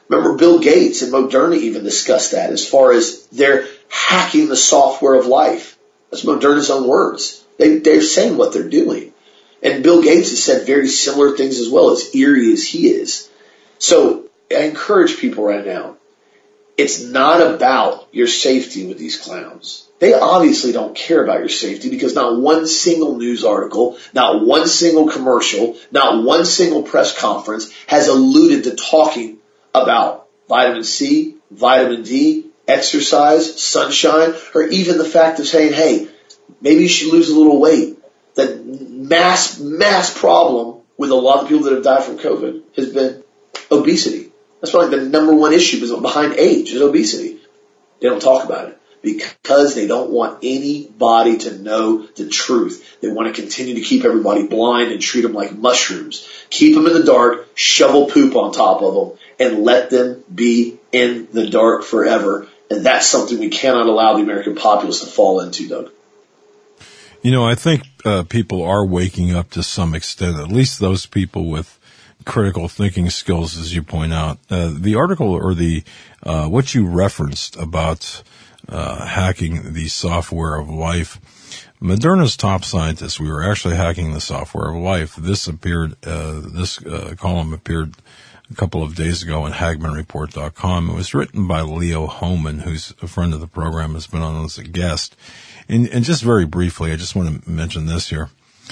Remember, Bill Gates and Moderna even discussed that as far as they're hacking the software of life. That's Moderna's own words. They're saying what they're doing. And Bill Gates has said very similar things as well, as eerie as he is. So I encourage people right now, it's not about your safety with these clowns. They obviously don't care about your safety because not one single news article, not one single commercial, not one single press conference has alluded to talking about vitamin C, vitamin D, exercise, sunshine, or even the fact of saying, hey, maybe you should lose a little weight. The mass problem with a lot of people that have died from COVID has been obesity. That's probably the number one issue behind age is obesity. They don't talk about it because they don't want anybody to know the truth. They want to continue to keep everybody blind and treat them like mushrooms. Keep them in the dark, shovel poop on top of them, and let them be in the dark forever. And that's something we cannot allow the American populace to fall into, Doug. You know, I think people are waking up to some extent, at least those people with critical thinking skills, as you point out. The article or the what you referenced about hacking the software of life, Moderna's top scientists, we were actually hacking the software of life. This appeared, this column appeared a couple of days ago on HagmannReport.com. It was written by Leo Hohmann, who's a friend of the program, has been on as a guest. And just very briefly, I just want to mention this here.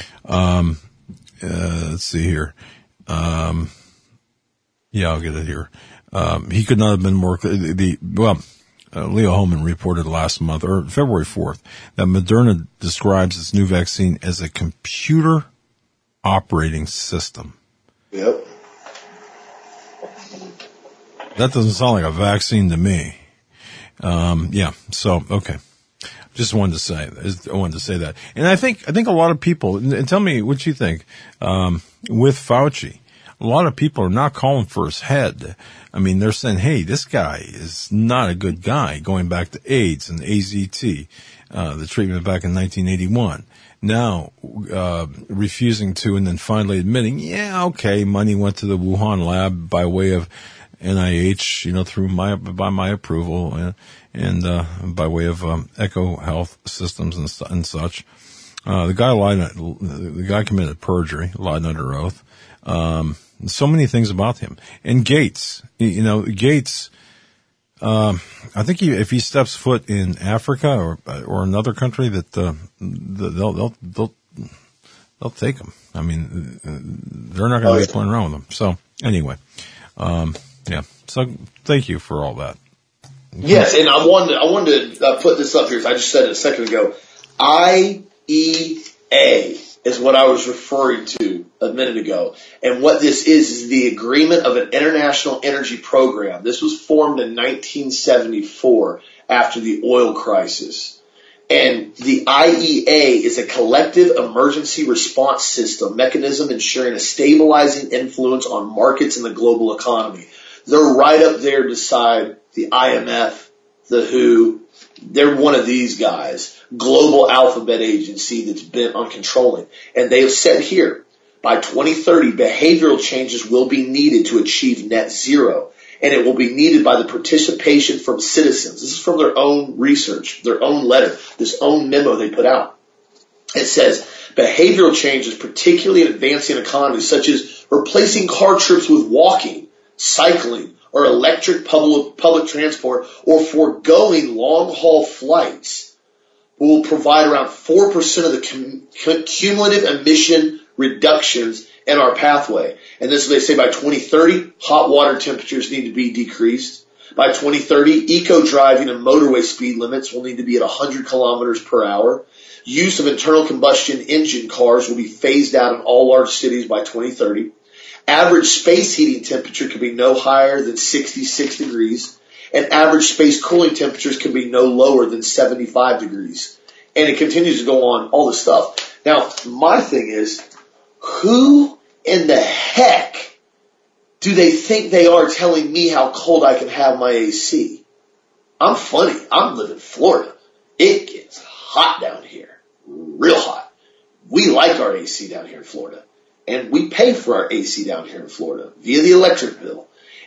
Let's see here. Yeah, I'll get it here. He could not have been more clear. Leo Hohmann reported last month, or February 4th, that Moderna describes its new vaccine as a computer operating system. Yep. That doesn't sound like a vaccine to me. Yeah, so, okay. Just wanted to say that. And I think a lot of people, and tell me what you think, with Fauci, a lot of people are not calling for his head. I mean, they're saying, hey, this guy is not a good guy, going back to AIDS and AZT, the treatment back in 1981. Now, refusing to and then finally admitting, yeah, okay, money went to the Wuhan lab by way of NIH, by my approval, and by way of Echo Health Systems and such. The guy committed perjury, lied under oath. So many things about him. And Gates, Gates, I think if he steps foot in Africa or another country, that they'll take him. I mean, they're not going to be playing around with him. So anyway, yeah. So thank you for all that. Yes, and I wanted to put this up here. I just said it a second ago. IEA is what I was referring to a minute ago. And what this is the agreement of an international energy program. This was formed in 1974 after the oil crisis. And the IEA is a collective emergency response system mechanism ensuring a stabilizing influence on markets and the global economy. They're right up there beside the IMF, the WHO. They're one of these guys, global alphabet agency that's bent on controlling. And they have said here, by 2030, behavioral changes will be needed to achieve net zero. And it will be needed by the participation from citizens. This is from their own research, their own letter, this own memo they put out. It says, behavioral changes, particularly in advancing economies, such as replacing car trips with walking, cycling, or electric public transport, or foregoing long-haul flights, will provide around 4% of the cumulative emission reductions in our pathway. And this is, they say, by 2030, hot water temperatures need to be decreased. By 2030, eco-driving and motorway speed limits will need to be at 100 kilometers per hour. Use of internal combustion engine cars will be phased out in all large cities by 2030. Average space heating temperature can be no higher than 66 degrees, and average space cooling temperatures can be no lower than 75 degrees. And it continues to go on, all this stuff. Now, my thing is, who in the heck do they think they are telling me how cold I can have my AC? I'm funny. I'm living in Florida. It gets hot down here. Real hot. We like our AC down here in Florida. And we pay for our AC down here in Florida via the electric bill.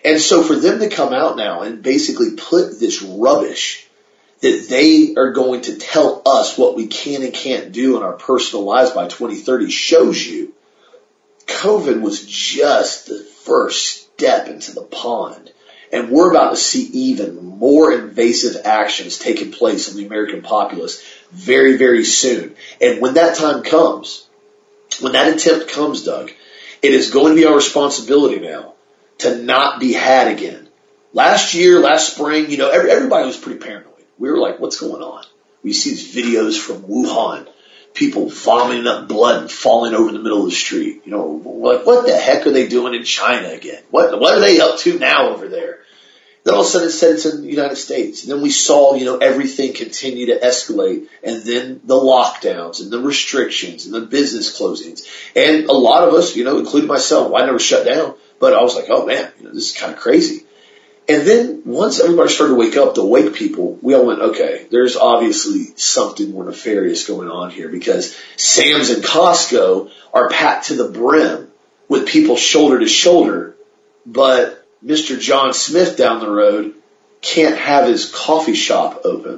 And so for them to come out now and basically put this rubbish that they are going to tell us what we can and can't do in our personal lives by 2030 shows you COVID was just the first step into the pond. And we're about to see even more invasive actions taking place in the American populace very, very soon. And when that time comes, when that attempt comes, Doug, it is going to be our responsibility now to not be had again. Last year, last spring, everybody was pretty paranoid. We were like, what's going on? We see these videos from Wuhan, people vomiting up blood and falling over the middle of the street. Like, what the heck are they doing in China again? What are they up to now over there? Then all of a sudden it said it's in the United States. And then we saw, everything continue to escalate. And then the lockdowns and the restrictions and the business closings. And a lot of us, including myself, I never shut down. But I was like, oh man, this is kind of crazy. And then once everybody started to wake up, the awake people, we all went, okay, there's obviously something more nefarious going on here, because Sam's and Costco are packed to the brim with people shoulder to shoulder, but Mr. John Smith down the road can't have his coffee shop open.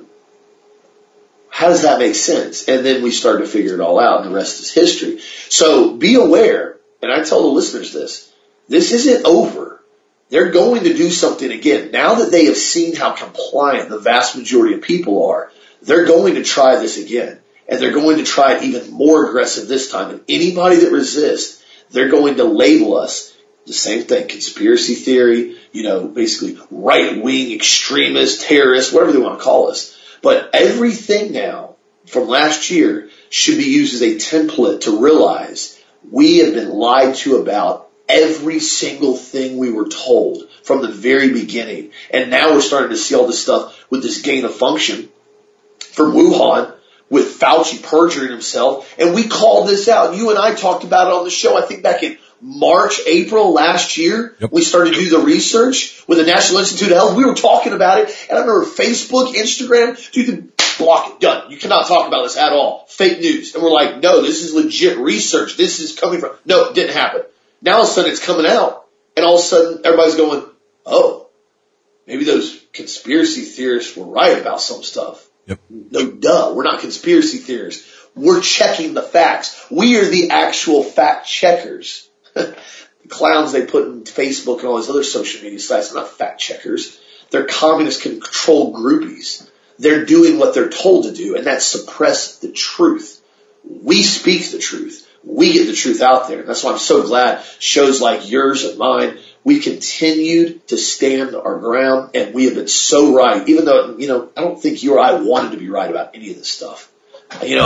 How does that make sense? And then we started to figure it all out, and the rest is history. So be aware, and I tell the listeners this isn't over. They're going to do something again. Now that they have seen how compliant the vast majority of people are, they're going to try this again. And they're going to try it even more aggressive this time. And anybody that resists, they're going to label us the same thing, conspiracy theory, basically right-wing extremists, terrorists, whatever they want to call us. But everything now from last year should be used as a template to realize we have been lied to about every single thing we were told from the very beginning. And now we're starting to see all this stuff with this gain of function from Wuhan, with Fauci perjuring himself. And we called this out. You and I talked about it on the show, I think back in March, April last year. Yep. We started to do the research with the National Institute of Health. We were talking about it. And I remember Facebook, Instagram, dude, block it, done. You cannot talk about this at all. Fake news. And we're like, no, this is legit research. This is coming from, no, it didn't happen. Now all of a sudden it's coming out, and all of a sudden everybody's going, oh, maybe those conspiracy theorists were right about some stuff. Yep. No, duh, we're not conspiracy theorists. We're checking the facts. We are the actual fact checkers. The clowns they put in Facebook and all these other social media sites are not fact checkers. They're communist control groupies. They're doing what they're told to do, and that's suppress the truth. We speak the truth. We get the truth out there. That's why I'm so glad shows like yours and mine, we continued to stand our ground, and we have been so right. Even though, I don't think you or I wanted to be right about any of this stuff. No.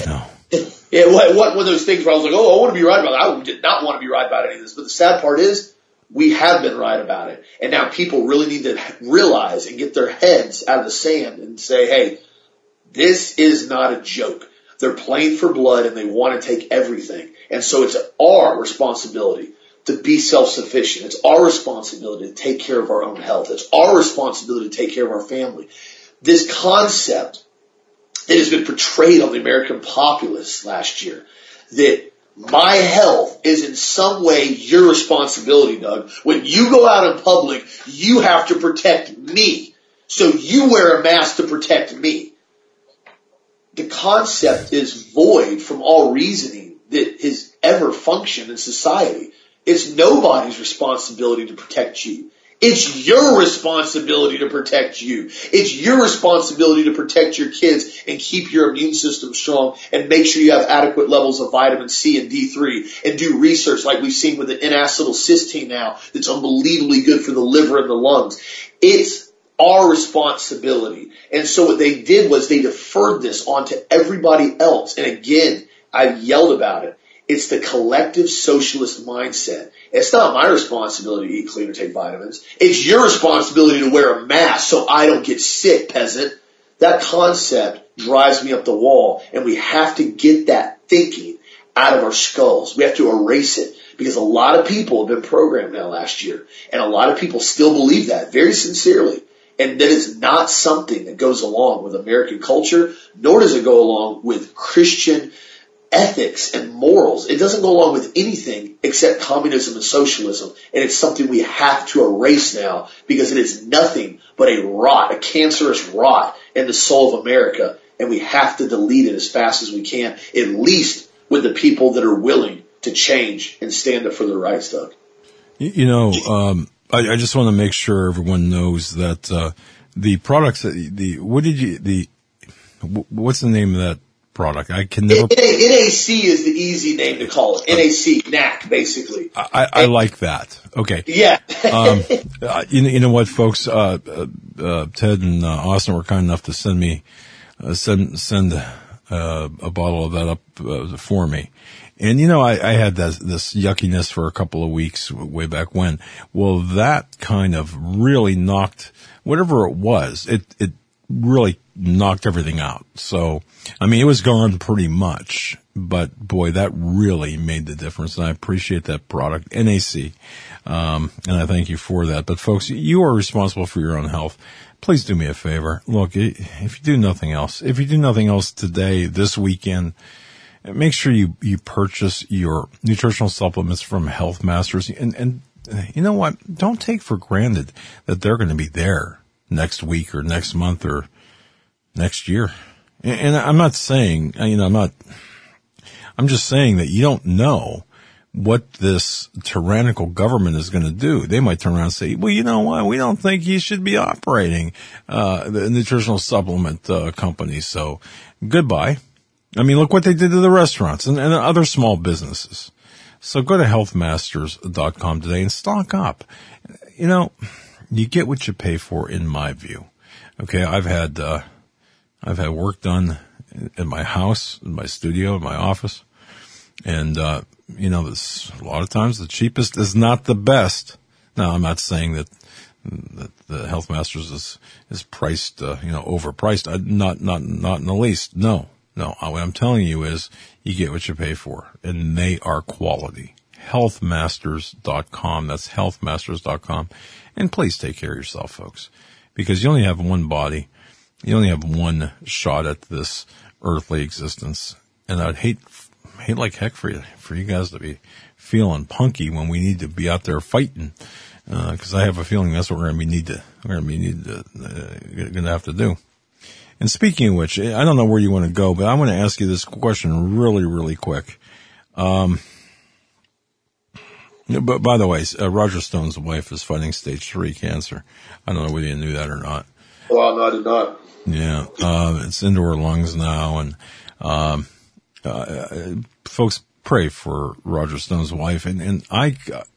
It wasn't one of those things where I was like, oh, I want to be right about it. I did not want to be right about any of this. But the sad part is we have been right about it. And now people really need to realize and get their heads out of the sand and say, hey, this is not a joke. They're playing for blood, and they want to take everything. And so it's our responsibility to be self-sufficient. It's our responsibility to take care of our own health. It's our responsibility to take care of our family. This concept that has been portrayed on the American populace last year, that my health is in some way your responsibility, Doug. When you go out in public, you have to protect me. So you wear a mask to protect me. The concept is void from all reasoning that has ever functioned in society. It's nobody's responsibility to protect you. It's your responsibility to protect you. It's your responsibility to protect your kids and keep your immune system strong and make sure you have adequate levels of vitamin C and D3 and do research like we've seen with an N-acetylcysteine now that's unbelievably good for the liver and the lungs. It's our responsibility. And so what they did was they deferred this onto everybody else. And again, I've yelled about it. It's the collective socialist mindset. It's not my responsibility to eat clean or take vitamins. It's your responsibility to wear a mask so I don't get sick, peasant. That concept drives me up the wall, and we have to get that thinking out of our skulls. We have to erase it, because a lot of people have been programmed now last year, and a lot of people still believe that very sincerely. And that is not something that goes along with American culture, nor does it go along with Christian ethics and morals. It doesn't go along with anything except communism and socialism. And it's something we have to erase now because it is nothing but a rot, a cancerous rot in the soul of America. And we have to delete it as fast as we can, at least with the people that are willing to change and stand up for their rights, Doug. You know, I just want to make sure everyone knows that the products, what's the name of that product? I can never. NAC is the easy name to call it. NAC, basically. I like that. Okay. Yeah. You know what, folks? Ted and Austin were kind enough to send me send a bottle of that up for me. And, you know, I had this yuckiness for a couple of weeks way back when. Well, that kind of really knocked whatever it was. It really knocked everything out. So, I mean, it was gone pretty much, but boy, that really made the difference. And I appreciate that product, NAC. And I thank you for that. But folks, you are responsible for your own health. Please do me a favor. Look, if you do nothing else today, this weekend, make sure you purchase your nutritional supplements from Health Masters. And you know what? Don't take for granted that they're going to be there next week or next month or next year. And I'm not saying, I'm just saying that you don't know what this tyrannical government is going to do. They might turn around and say, well, you know what? We don't think you should be operating the nutritional supplement company. So goodbye. I mean, look what they did to the restaurants and other small businesses. So go to healthmasters.com today and stock up. You know, you get what you pay for, in my view. Okay, I've had work done in my house, in my studio, in my office, and you know, this a lot of times the cheapest is not the best. Now, I'm not saying that the Health Masters is priced, overpriced. Not in the least. No. What I'm telling you is you get what you pay for, and they are quality. Healthmasters.com. That's healthmasters.com. And please take care of yourself, folks, because you only have one body. You only have one shot at this earthly existence. And I'd hate like heck for you guys to be feeling punky when we need to be out there fighting. Cause I have a feeling that's what we're going to have to do. And speaking of which, I don't know where you want to go, but I want to ask you this question really, really quick. But by the way, Roger Stone's wife is fighting stage 3 cancer. I don't know whether you knew that or not. Well, no, I did not. Yeah. It's into her lungs now. And, folks, pray for Roger Stone's wife. And I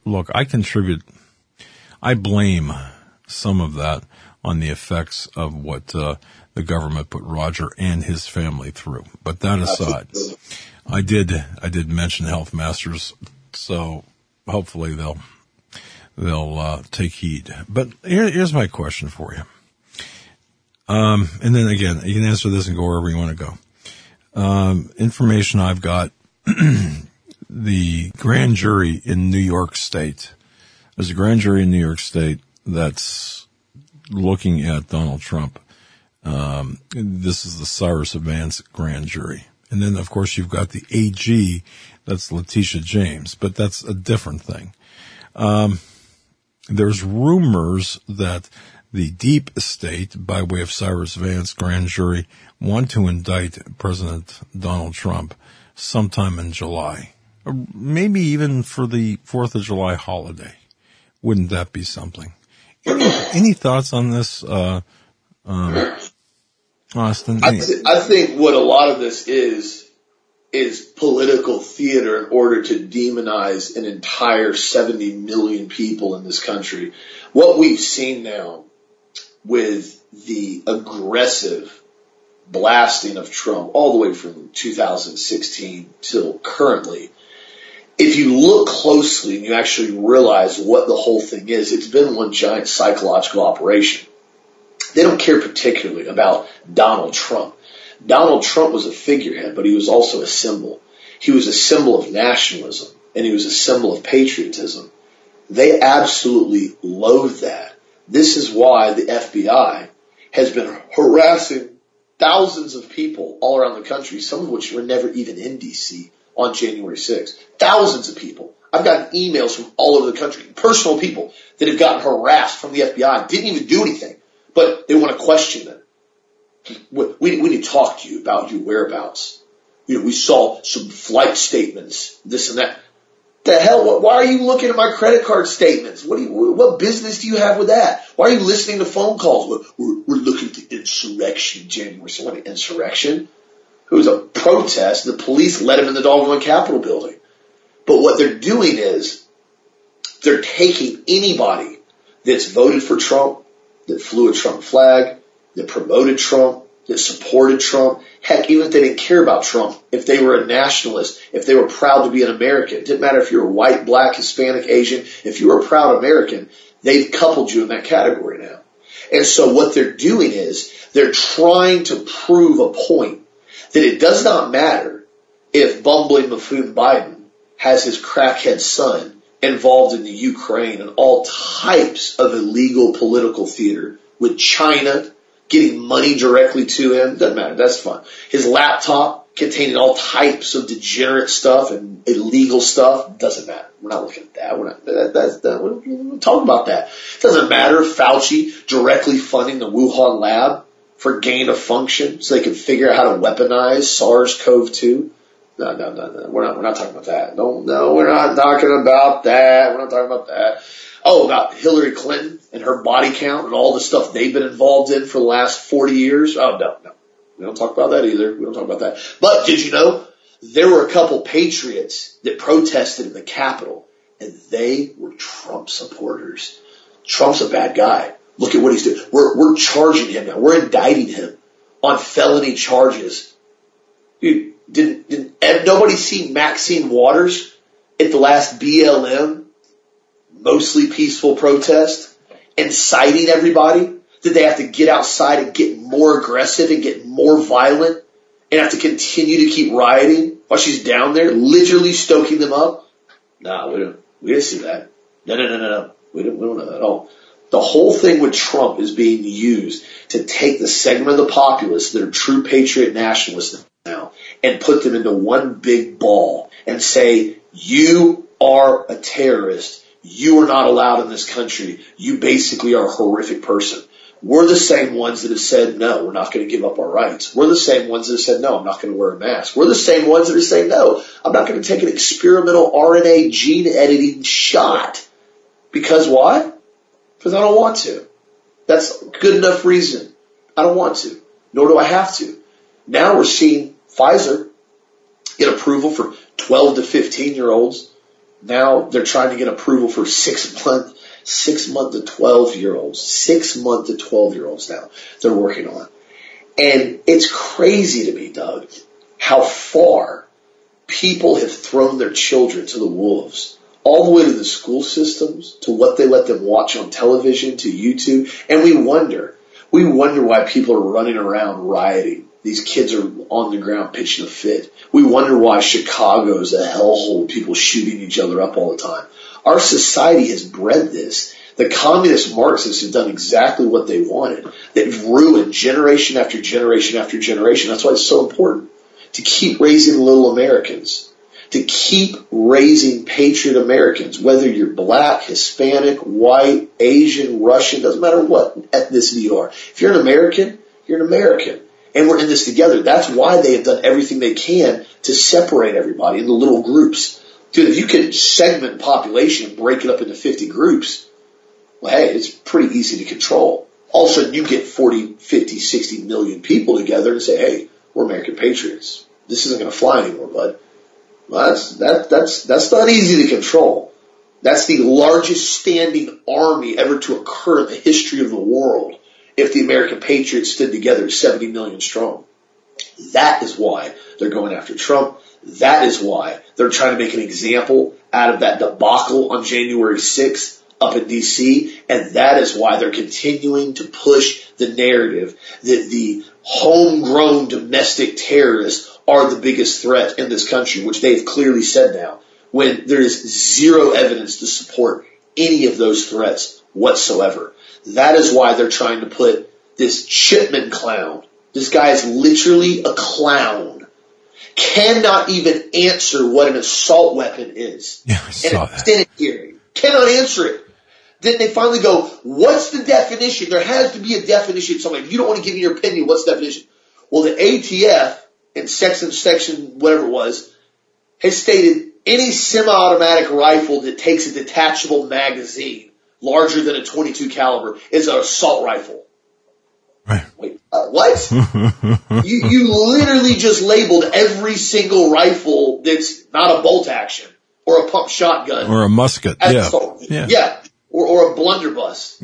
blame some of that on the effects of what, the government put Roger and his family through. But that aside, I did mention Health Masters, so hopefully they'll take heed. But here's my question for you. And then again, you can answer this and go wherever you want to go. Information I've got, the grand jury in New York State. There's a grand jury in New York State that's looking at Donald Trump. This is the Cyrus Vance grand jury. And then, of course, you've got the AG, that's Letitia James, but that's a different thing. There's rumors that the deep state, by way of Cyrus Vance grand jury, want to indict President Donald Trump sometime in July. Maybe even for the 4th of July holiday. Wouldn't that be something? Any thoughts on this, Austin? I think what a lot of this is political theater in order to demonize an entire 70 million people in this country. What we've seen now with the aggressive blasting of Trump all the way from 2016 till currently, if you look closely and you actually realize what the whole thing is, it's been one giant psychological operation. They don't care particularly about Donald Trump. Donald Trump was a figurehead, but he was also a symbol. He was a symbol of nationalism, and he was a symbol of patriotism. They absolutely loathe that. This is why the FBI has been harassing thousands of people all around the country, some of which were never even in D.C. on January 6th. Thousands of people. I've gotten emails from all over the country, personal people that have gotten harassed from the FBI, didn't even do anything, but they want to question them. We need to talk to you about your whereabouts. We saw some flight statements, this and that. The hell? Why are you looking at my credit card statements? What business do you have with that? Why are you listening to phone calls? We're looking at the insurrection, January. So what, an insurrection? It was a protest. The police let him in the doggone Capitol building. But what they're doing is they're taking anybody that's voted for Trump, that flew a Trump flag, that promoted Trump, that supported Trump. Heck, even if they didn't care about Trump, if they were a nationalist, if they were proud to be an American, it didn't matter if you were white, black, Hispanic, Asian, if you were a proud American, they've coupled you in that category now. And so what they're doing is they're trying to prove a point that it does not matter if bumbling buffoon Biden has his crackhead son involved in the Ukraine and all types of illegal political theater with China getting money directly to him. Doesn't matter. That's fine. His laptop containing all types of degenerate stuff and illegal stuff. Doesn't matter. We're not looking at that. We're not talking about that. It doesn't matter if Fauci directly funding the Wuhan lab for gain of function so they can figure out how to weaponize SARS-CoV-2. No. We're not talking about that. No, we're not talking about that. We're not talking about that. Oh, about Hillary Clinton and her body count and all the stuff they've been involved in for the last 40 years. Oh, no. We don't talk about that either. We don't talk about that. But did you know there were a couple patriots that protested in the Capitol and they were Trump supporters. Trump's a bad guy. Look at what he's doing. We're charging him now. We're indicting him on felony charges. Dude, didn't nobody see Maxine Waters at the last BLM, mostly peaceful protest, inciting everybody? Did they have to get outside and get more aggressive and get more violent and have to continue to keep rioting while she's down there, literally stoking them up? No, we didn't see that. No. We don't know that at all. The whole thing with Trump is being used to take the segment of the populace that are true patriot nationalists now and put them into one big ball and say, you are a terrorist. You are not allowed in this country. You basically are a horrific person. We're the same ones that have said, no, we're not going to give up our rights. We're the same ones that have said, no, I'm not going to wear a mask. We're the same ones that are saying, no, I'm not going to take an experimental RNA gene editing shot. Because why? Because I don't want to. That's good enough reason. I don't want to. Nor do I have to. Now we're seeing Pfizer get approval for 12 to 15-year-olds. Now they're trying to get approval for 6 month to 12-year-olds. 6 month to 12-year-olds now they're working on. And it's crazy to me, Doug, how far people have thrown their children to the wolves. All the way to the school systems, to what they let them watch on television, to YouTube. And we wonder why people are running around rioting. These kids are on the ground pitching a fit. We wonder why Chicago's a hellhole, people shooting each other up all the time. Our society has bred this. The communist Marxists have done exactly what they wanted. They've ruined generation after generation after generation. That's why it's so important to keep raising little Americans. To keep raising patriot Americans, whether you're black, Hispanic, white, Asian, Russian, doesn't matter what ethnicity you are. If you're an American, you're an American. And we're in this together. That's why they have done everything they can to separate everybody into little groups. Dude, if you can segment population and break it up into 50 groups, well, hey, it's pretty easy to control. All of a sudden you get 40, 50, 60 million people together and say, hey, we're American patriots. This isn't going to fly anymore, bud. Well, that's not easy to control. That's the largest standing army ever to occur in the history of the world. If the American patriots stood together, 70 million strong. That is why they're going after Trump. That is why they're trying to make an example out of that debacle on January 6th up in D.C. And that is why they're continuing to push the narrative that the homegrown domestic terrorists are the biggest threat in this country, which they've clearly said now, when there is zero evidence to support any of those threats whatsoever. That is why they're trying to put this Chipman clown This guy is literally a clown. Cannot even answer what an assault weapon is. Yeah, I saw that. Senate hearing. Cannot answer it. Then they finally go, what's the definition? There has to be a definition somewhere. If you don't want to give me your opinion, what's the definition? Well, the ATF in section, whatever it was, has stated any semi-automatic rifle that takes a detachable magazine larger than a 22 caliber is an assault rifle. Right. Wait, what? you literally just labeled every single rifle that's not a bolt action or a pump shotgun or a musket. Yeah. Yeah. Or a blunderbuss.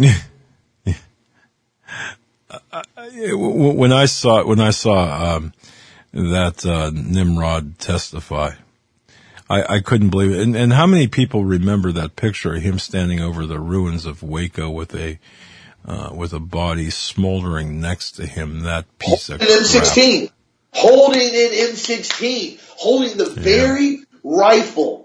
When I saw that Nimrod testify, I couldn't believe it. And how many people remember that picture of him standing over the ruins of Waco with a body smoldering next to him? That piece of crap. M16, holding an M16, holding the very rifle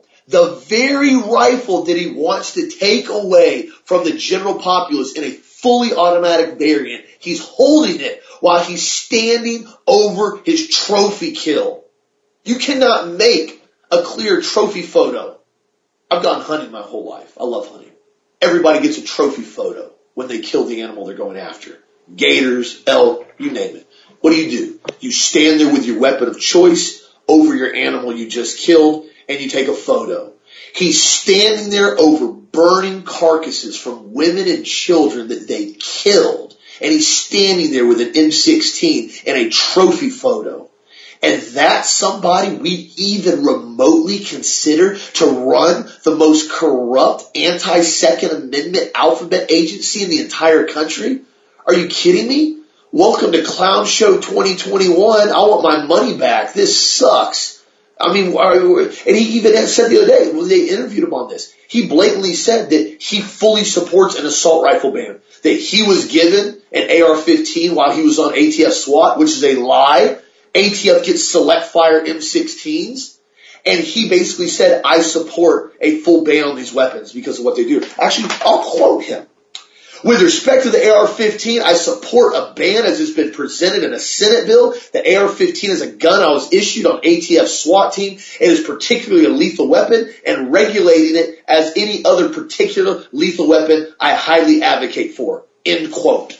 that he wants to take away from the general populace in a fully automatic variant. He's holding it while he's standing over his trophy kill. You cannot make a clear trophy photo. I've gone hunting my whole life. I love hunting. Everybody gets a trophy photo when they kill the animal they're going after. Gators, elk, you name it. What do? You stand there with your weapon of choice over your animal you just killed, and you take a photo. He's standing there over burning carcasses from women and children that they killed, and he's standing there with an M16 and a trophy photo. And that's somebody we even remotely consider to run the most corrupt anti-Second Amendment alphabet agency in the entire country? Are you kidding me? Welcome to Clown Show 2021. I want my money back. This sucks. I mean, and he even said the other day when they interviewed him on this, he blatantly said that he fully supports an assault rifle ban, that he was given an AR-15 while he was on ATF SWAT, which is a lie. ATF gets select fire M16s, and he basically said, I support a full ban on these weapons because of what they do. Actually, I'll quote him. With respect to the AR-15, I support a ban as it's been presented in a Senate bill. The AR-15 is a gun I was issued on ATF SWAT team. It is particularly a lethal weapon, and regulating it as any other particular lethal weapon I highly advocate for. End quote.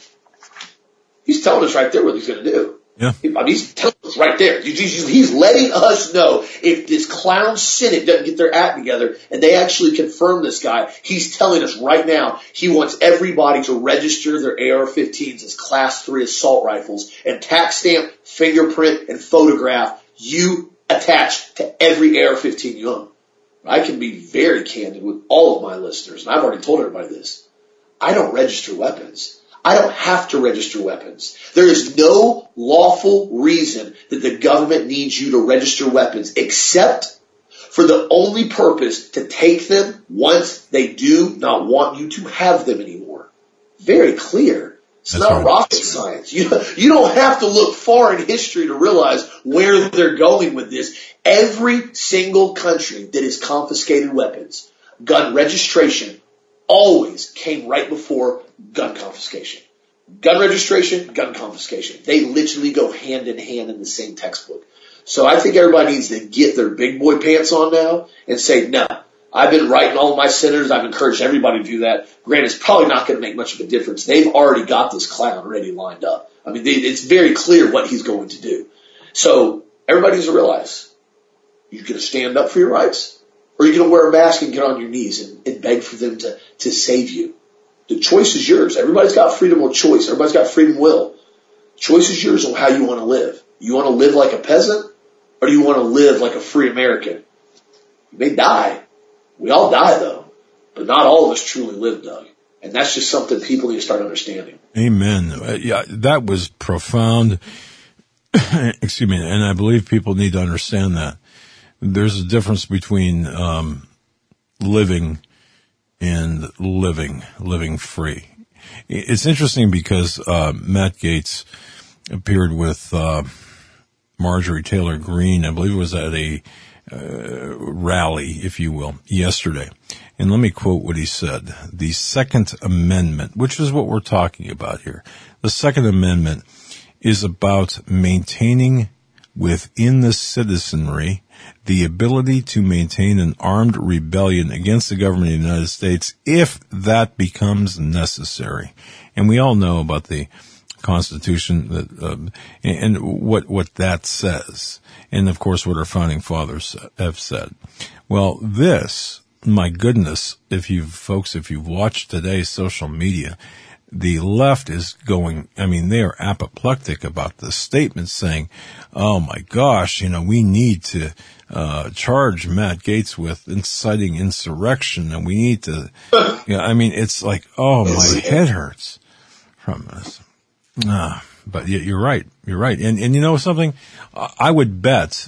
He's telling us right there what he's going to do. Yeah. I mean, he's telling us right there. He's letting us know if this clown Senate doesn't get their act together and they actually confirm this guy, he's telling us right now he wants everybody to register their AR-15s as Class 3 assault rifles and tax stamp, fingerprint, and photograph you attach to every AR-15 you own. I can be very candid with all of my listeners, and I've already told everybody this. I don't register weapons. I don't have to register weapons. There is no lawful reason that the government needs you to register weapons except for the only purpose to take them once they do not want you to have them anymore. Very clear. It's That's not right. rocket science. You don't have to look far in history to realize where they're going with this. Every single country that has confiscated weapons, gun registration always came right before gun confiscation. Gun registration, gun confiscation. They literally go hand in hand in the same textbook. So I think everybody needs to get their big boy pants on now and say, no, I've been writing all of my senators. I've encouraged everybody to do that. Granted, it's probably not going to make much of a difference. They've already got this clown already lined up. I mean, it's very clear what he's going to do. So everybody needs to realize, you're going to stand up for your rights, or you're going to wear a mask and get on your knees and beg for them to save you. The choice is yours. Everybody's got freedom of choice. Everybody's got freedom of will. Choice is yours on how you want to live. You want to live like a peasant, or do you want to live like a free American? You may die. We all die, though. But not all of us truly live, Doug. And that's just something people need to start understanding. Amen. Yeah, that was profound. Excuse me. And I believe people need to understand that. There's a difference between living and living free. It's interesting because Matt Gaetz appeared with Marjorie Taylor Greene, I believe it was at a rally, if you will, yesterday. And let me quote what he said. The Second Amendment, which is what we're talking about here. The Second Amendment is about maintaining within the citizenry the ability to maintain an armed rebellion against the government of the United States if that becomes necessary. And we all know about the Constitution that, and what that says. And of course what our founding fathers have said. Well, this, my goodness, if you've watched today's social media, the left is going, they are apoplectic about the statement saying, oh my gosh, we need to charge Matt Gaetz with inciting insurrection, and we need to, it's like, oh, my head hurts from this. But you're right. And you know something? I would bet,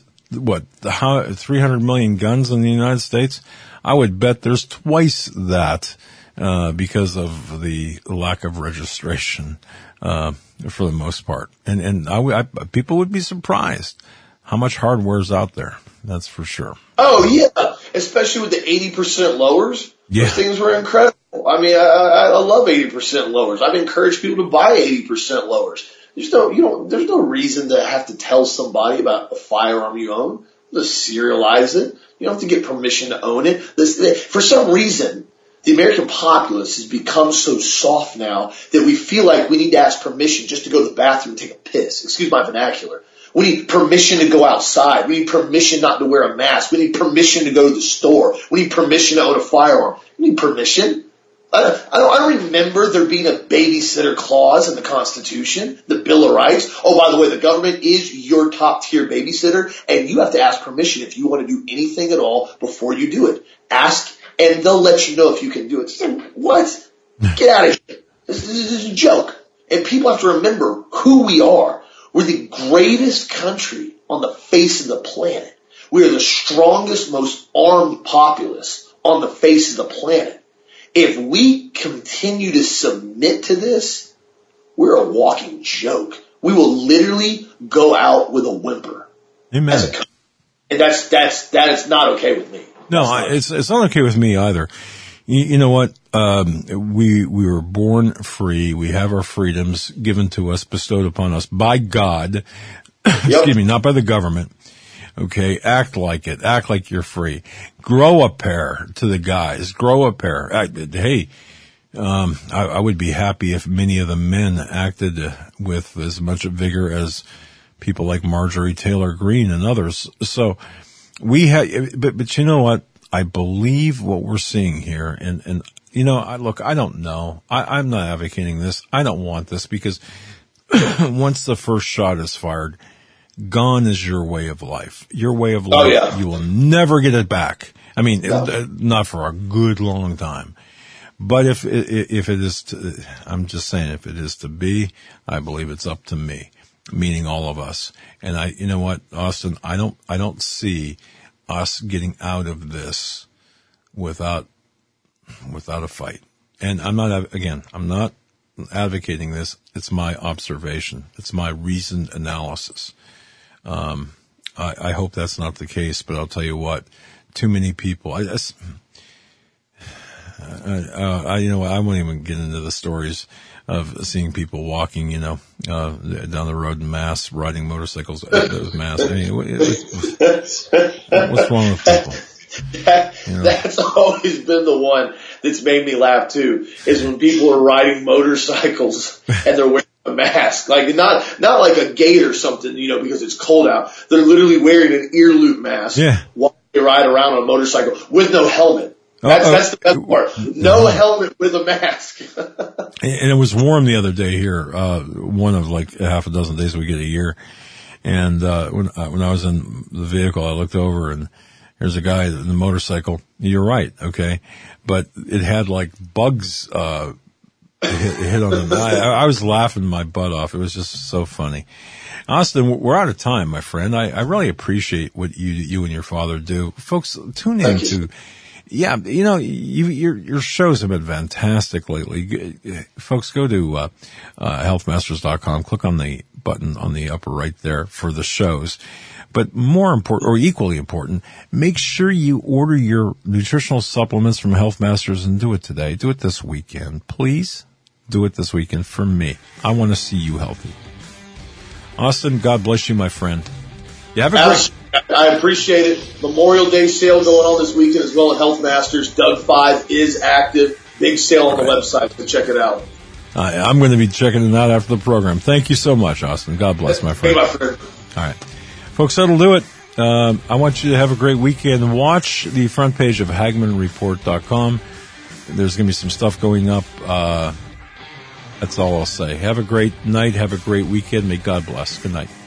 300 million guns in the United States? I would bet there's twice that, because of the lack of registration, for the most part. And people would be surprised how much hardware's out there. That's for sure. Oh, yeah. Especially with the 80% lowers. Yeah. Those things were incredible. I love 80% lowers. I've encouraged people to buy 80% lowers. There's no reason to have to tell somebody about a firearm you own. Just serialize it. You don't have to get permission to own it. For some reason, the American populace has become so soft now that we feel like we need to ask permission just to go to the bathroom and take a piss. Excuse my vernacular. We need permission to go outside. We need permission not to wear a mask. We need permission to go to the store. We need permission to own a firearm. We need permission. I don't remember there being a babysitter clause in the Constitution, the Bill of Rights. Oh, by the way, the government is your top tier babysitter, and you have to ask permission if you want to do anything at all before you do it. Ask, and they'll let you know if you can do it. What? Get out of here. This is a joke. And people have to remember who we are. We're the greatest country on the face of the planet. We are the strongest, most armed populace on the face of the planet. If we continue to submit to this, we're a walking joke. We will literally go out with a whimper. Amen. And that is not okay with me. No, it's not okay with me either. You know what? We were born free. We have our freedoms given to us, bestowed upon us by God. Yep. Excuse me, not by the government. Okay, act like it. Act like you're free. Grow a pair to the guys. Grow a pair. Hey, I would be happy if many of the men acted with as much vigor as people like Marjorie Taylor Greene and others. So we have, but you know what? I believe what we're seeing here, and I don't know. I'm not advocating this. I don't want this because once the first shot is fired, gone is your way of life. Your way of life, You will never get it back. Not for a good long time. But if it is I'm just saying, if it is to be, I believe it's up to me, meaning all of us. And you know what, Austin, I don't see us getting out of this without a fight. And I'm not advocating this. It's my observation. It's my reasoned analysis. I hope that's not the case, but I'll tell you what, too many people, I won't even get into the stories of seeing people walking, down the road in mass, riding motorcycles with masks. What's wrong with people? That's always been the one that's made me laugh too, is when people are riding motorcycles and they're wearing a mask, like not like a gate or something, because it's cold out. They're literally wearing an ear loop mask while they ride around on a motorcycle with no helmet. That's the best part. No helmet with a mask. And it was warm the other day here, one of like half a dozen days we get a year. And when I was in the vehicle, I looked over and there's a guy in the motorcycle. You're right, okay, but it had like bugs hit on him. I was laughing my butt off. It was just so funny. Austin, we're out of time, my friend. I really appreciate what you and your father do. Folks, tune in to. Yeah, your shows have been fantastic lately. Folks, go to healthmasters.com, click on the button on the upper right there for the shows. But more important, or equally important, make sure you order your nutritional supplements from Health Masters and do it today. Do it this weekend. Please do it this weekend for me. I want to see you healthy. Austin, God bless you, my friend. You have a great... I appreciate it. Memorial Day sale going on this weekend as well at Health Masters. Doug 5 is active. Big sale on the website, so check it out. I'm going to be checking it out after the program. Thank you so much, Austin. God bless, my friend. Hey, my friend. All right. Folks, that'll do it. I want you to have a great weekend. Watch the front page of HagmannReport.com. There's going to be some stuff going up. That's all I'll say. Have a great night. Have a great weekend. May God bless. Good night.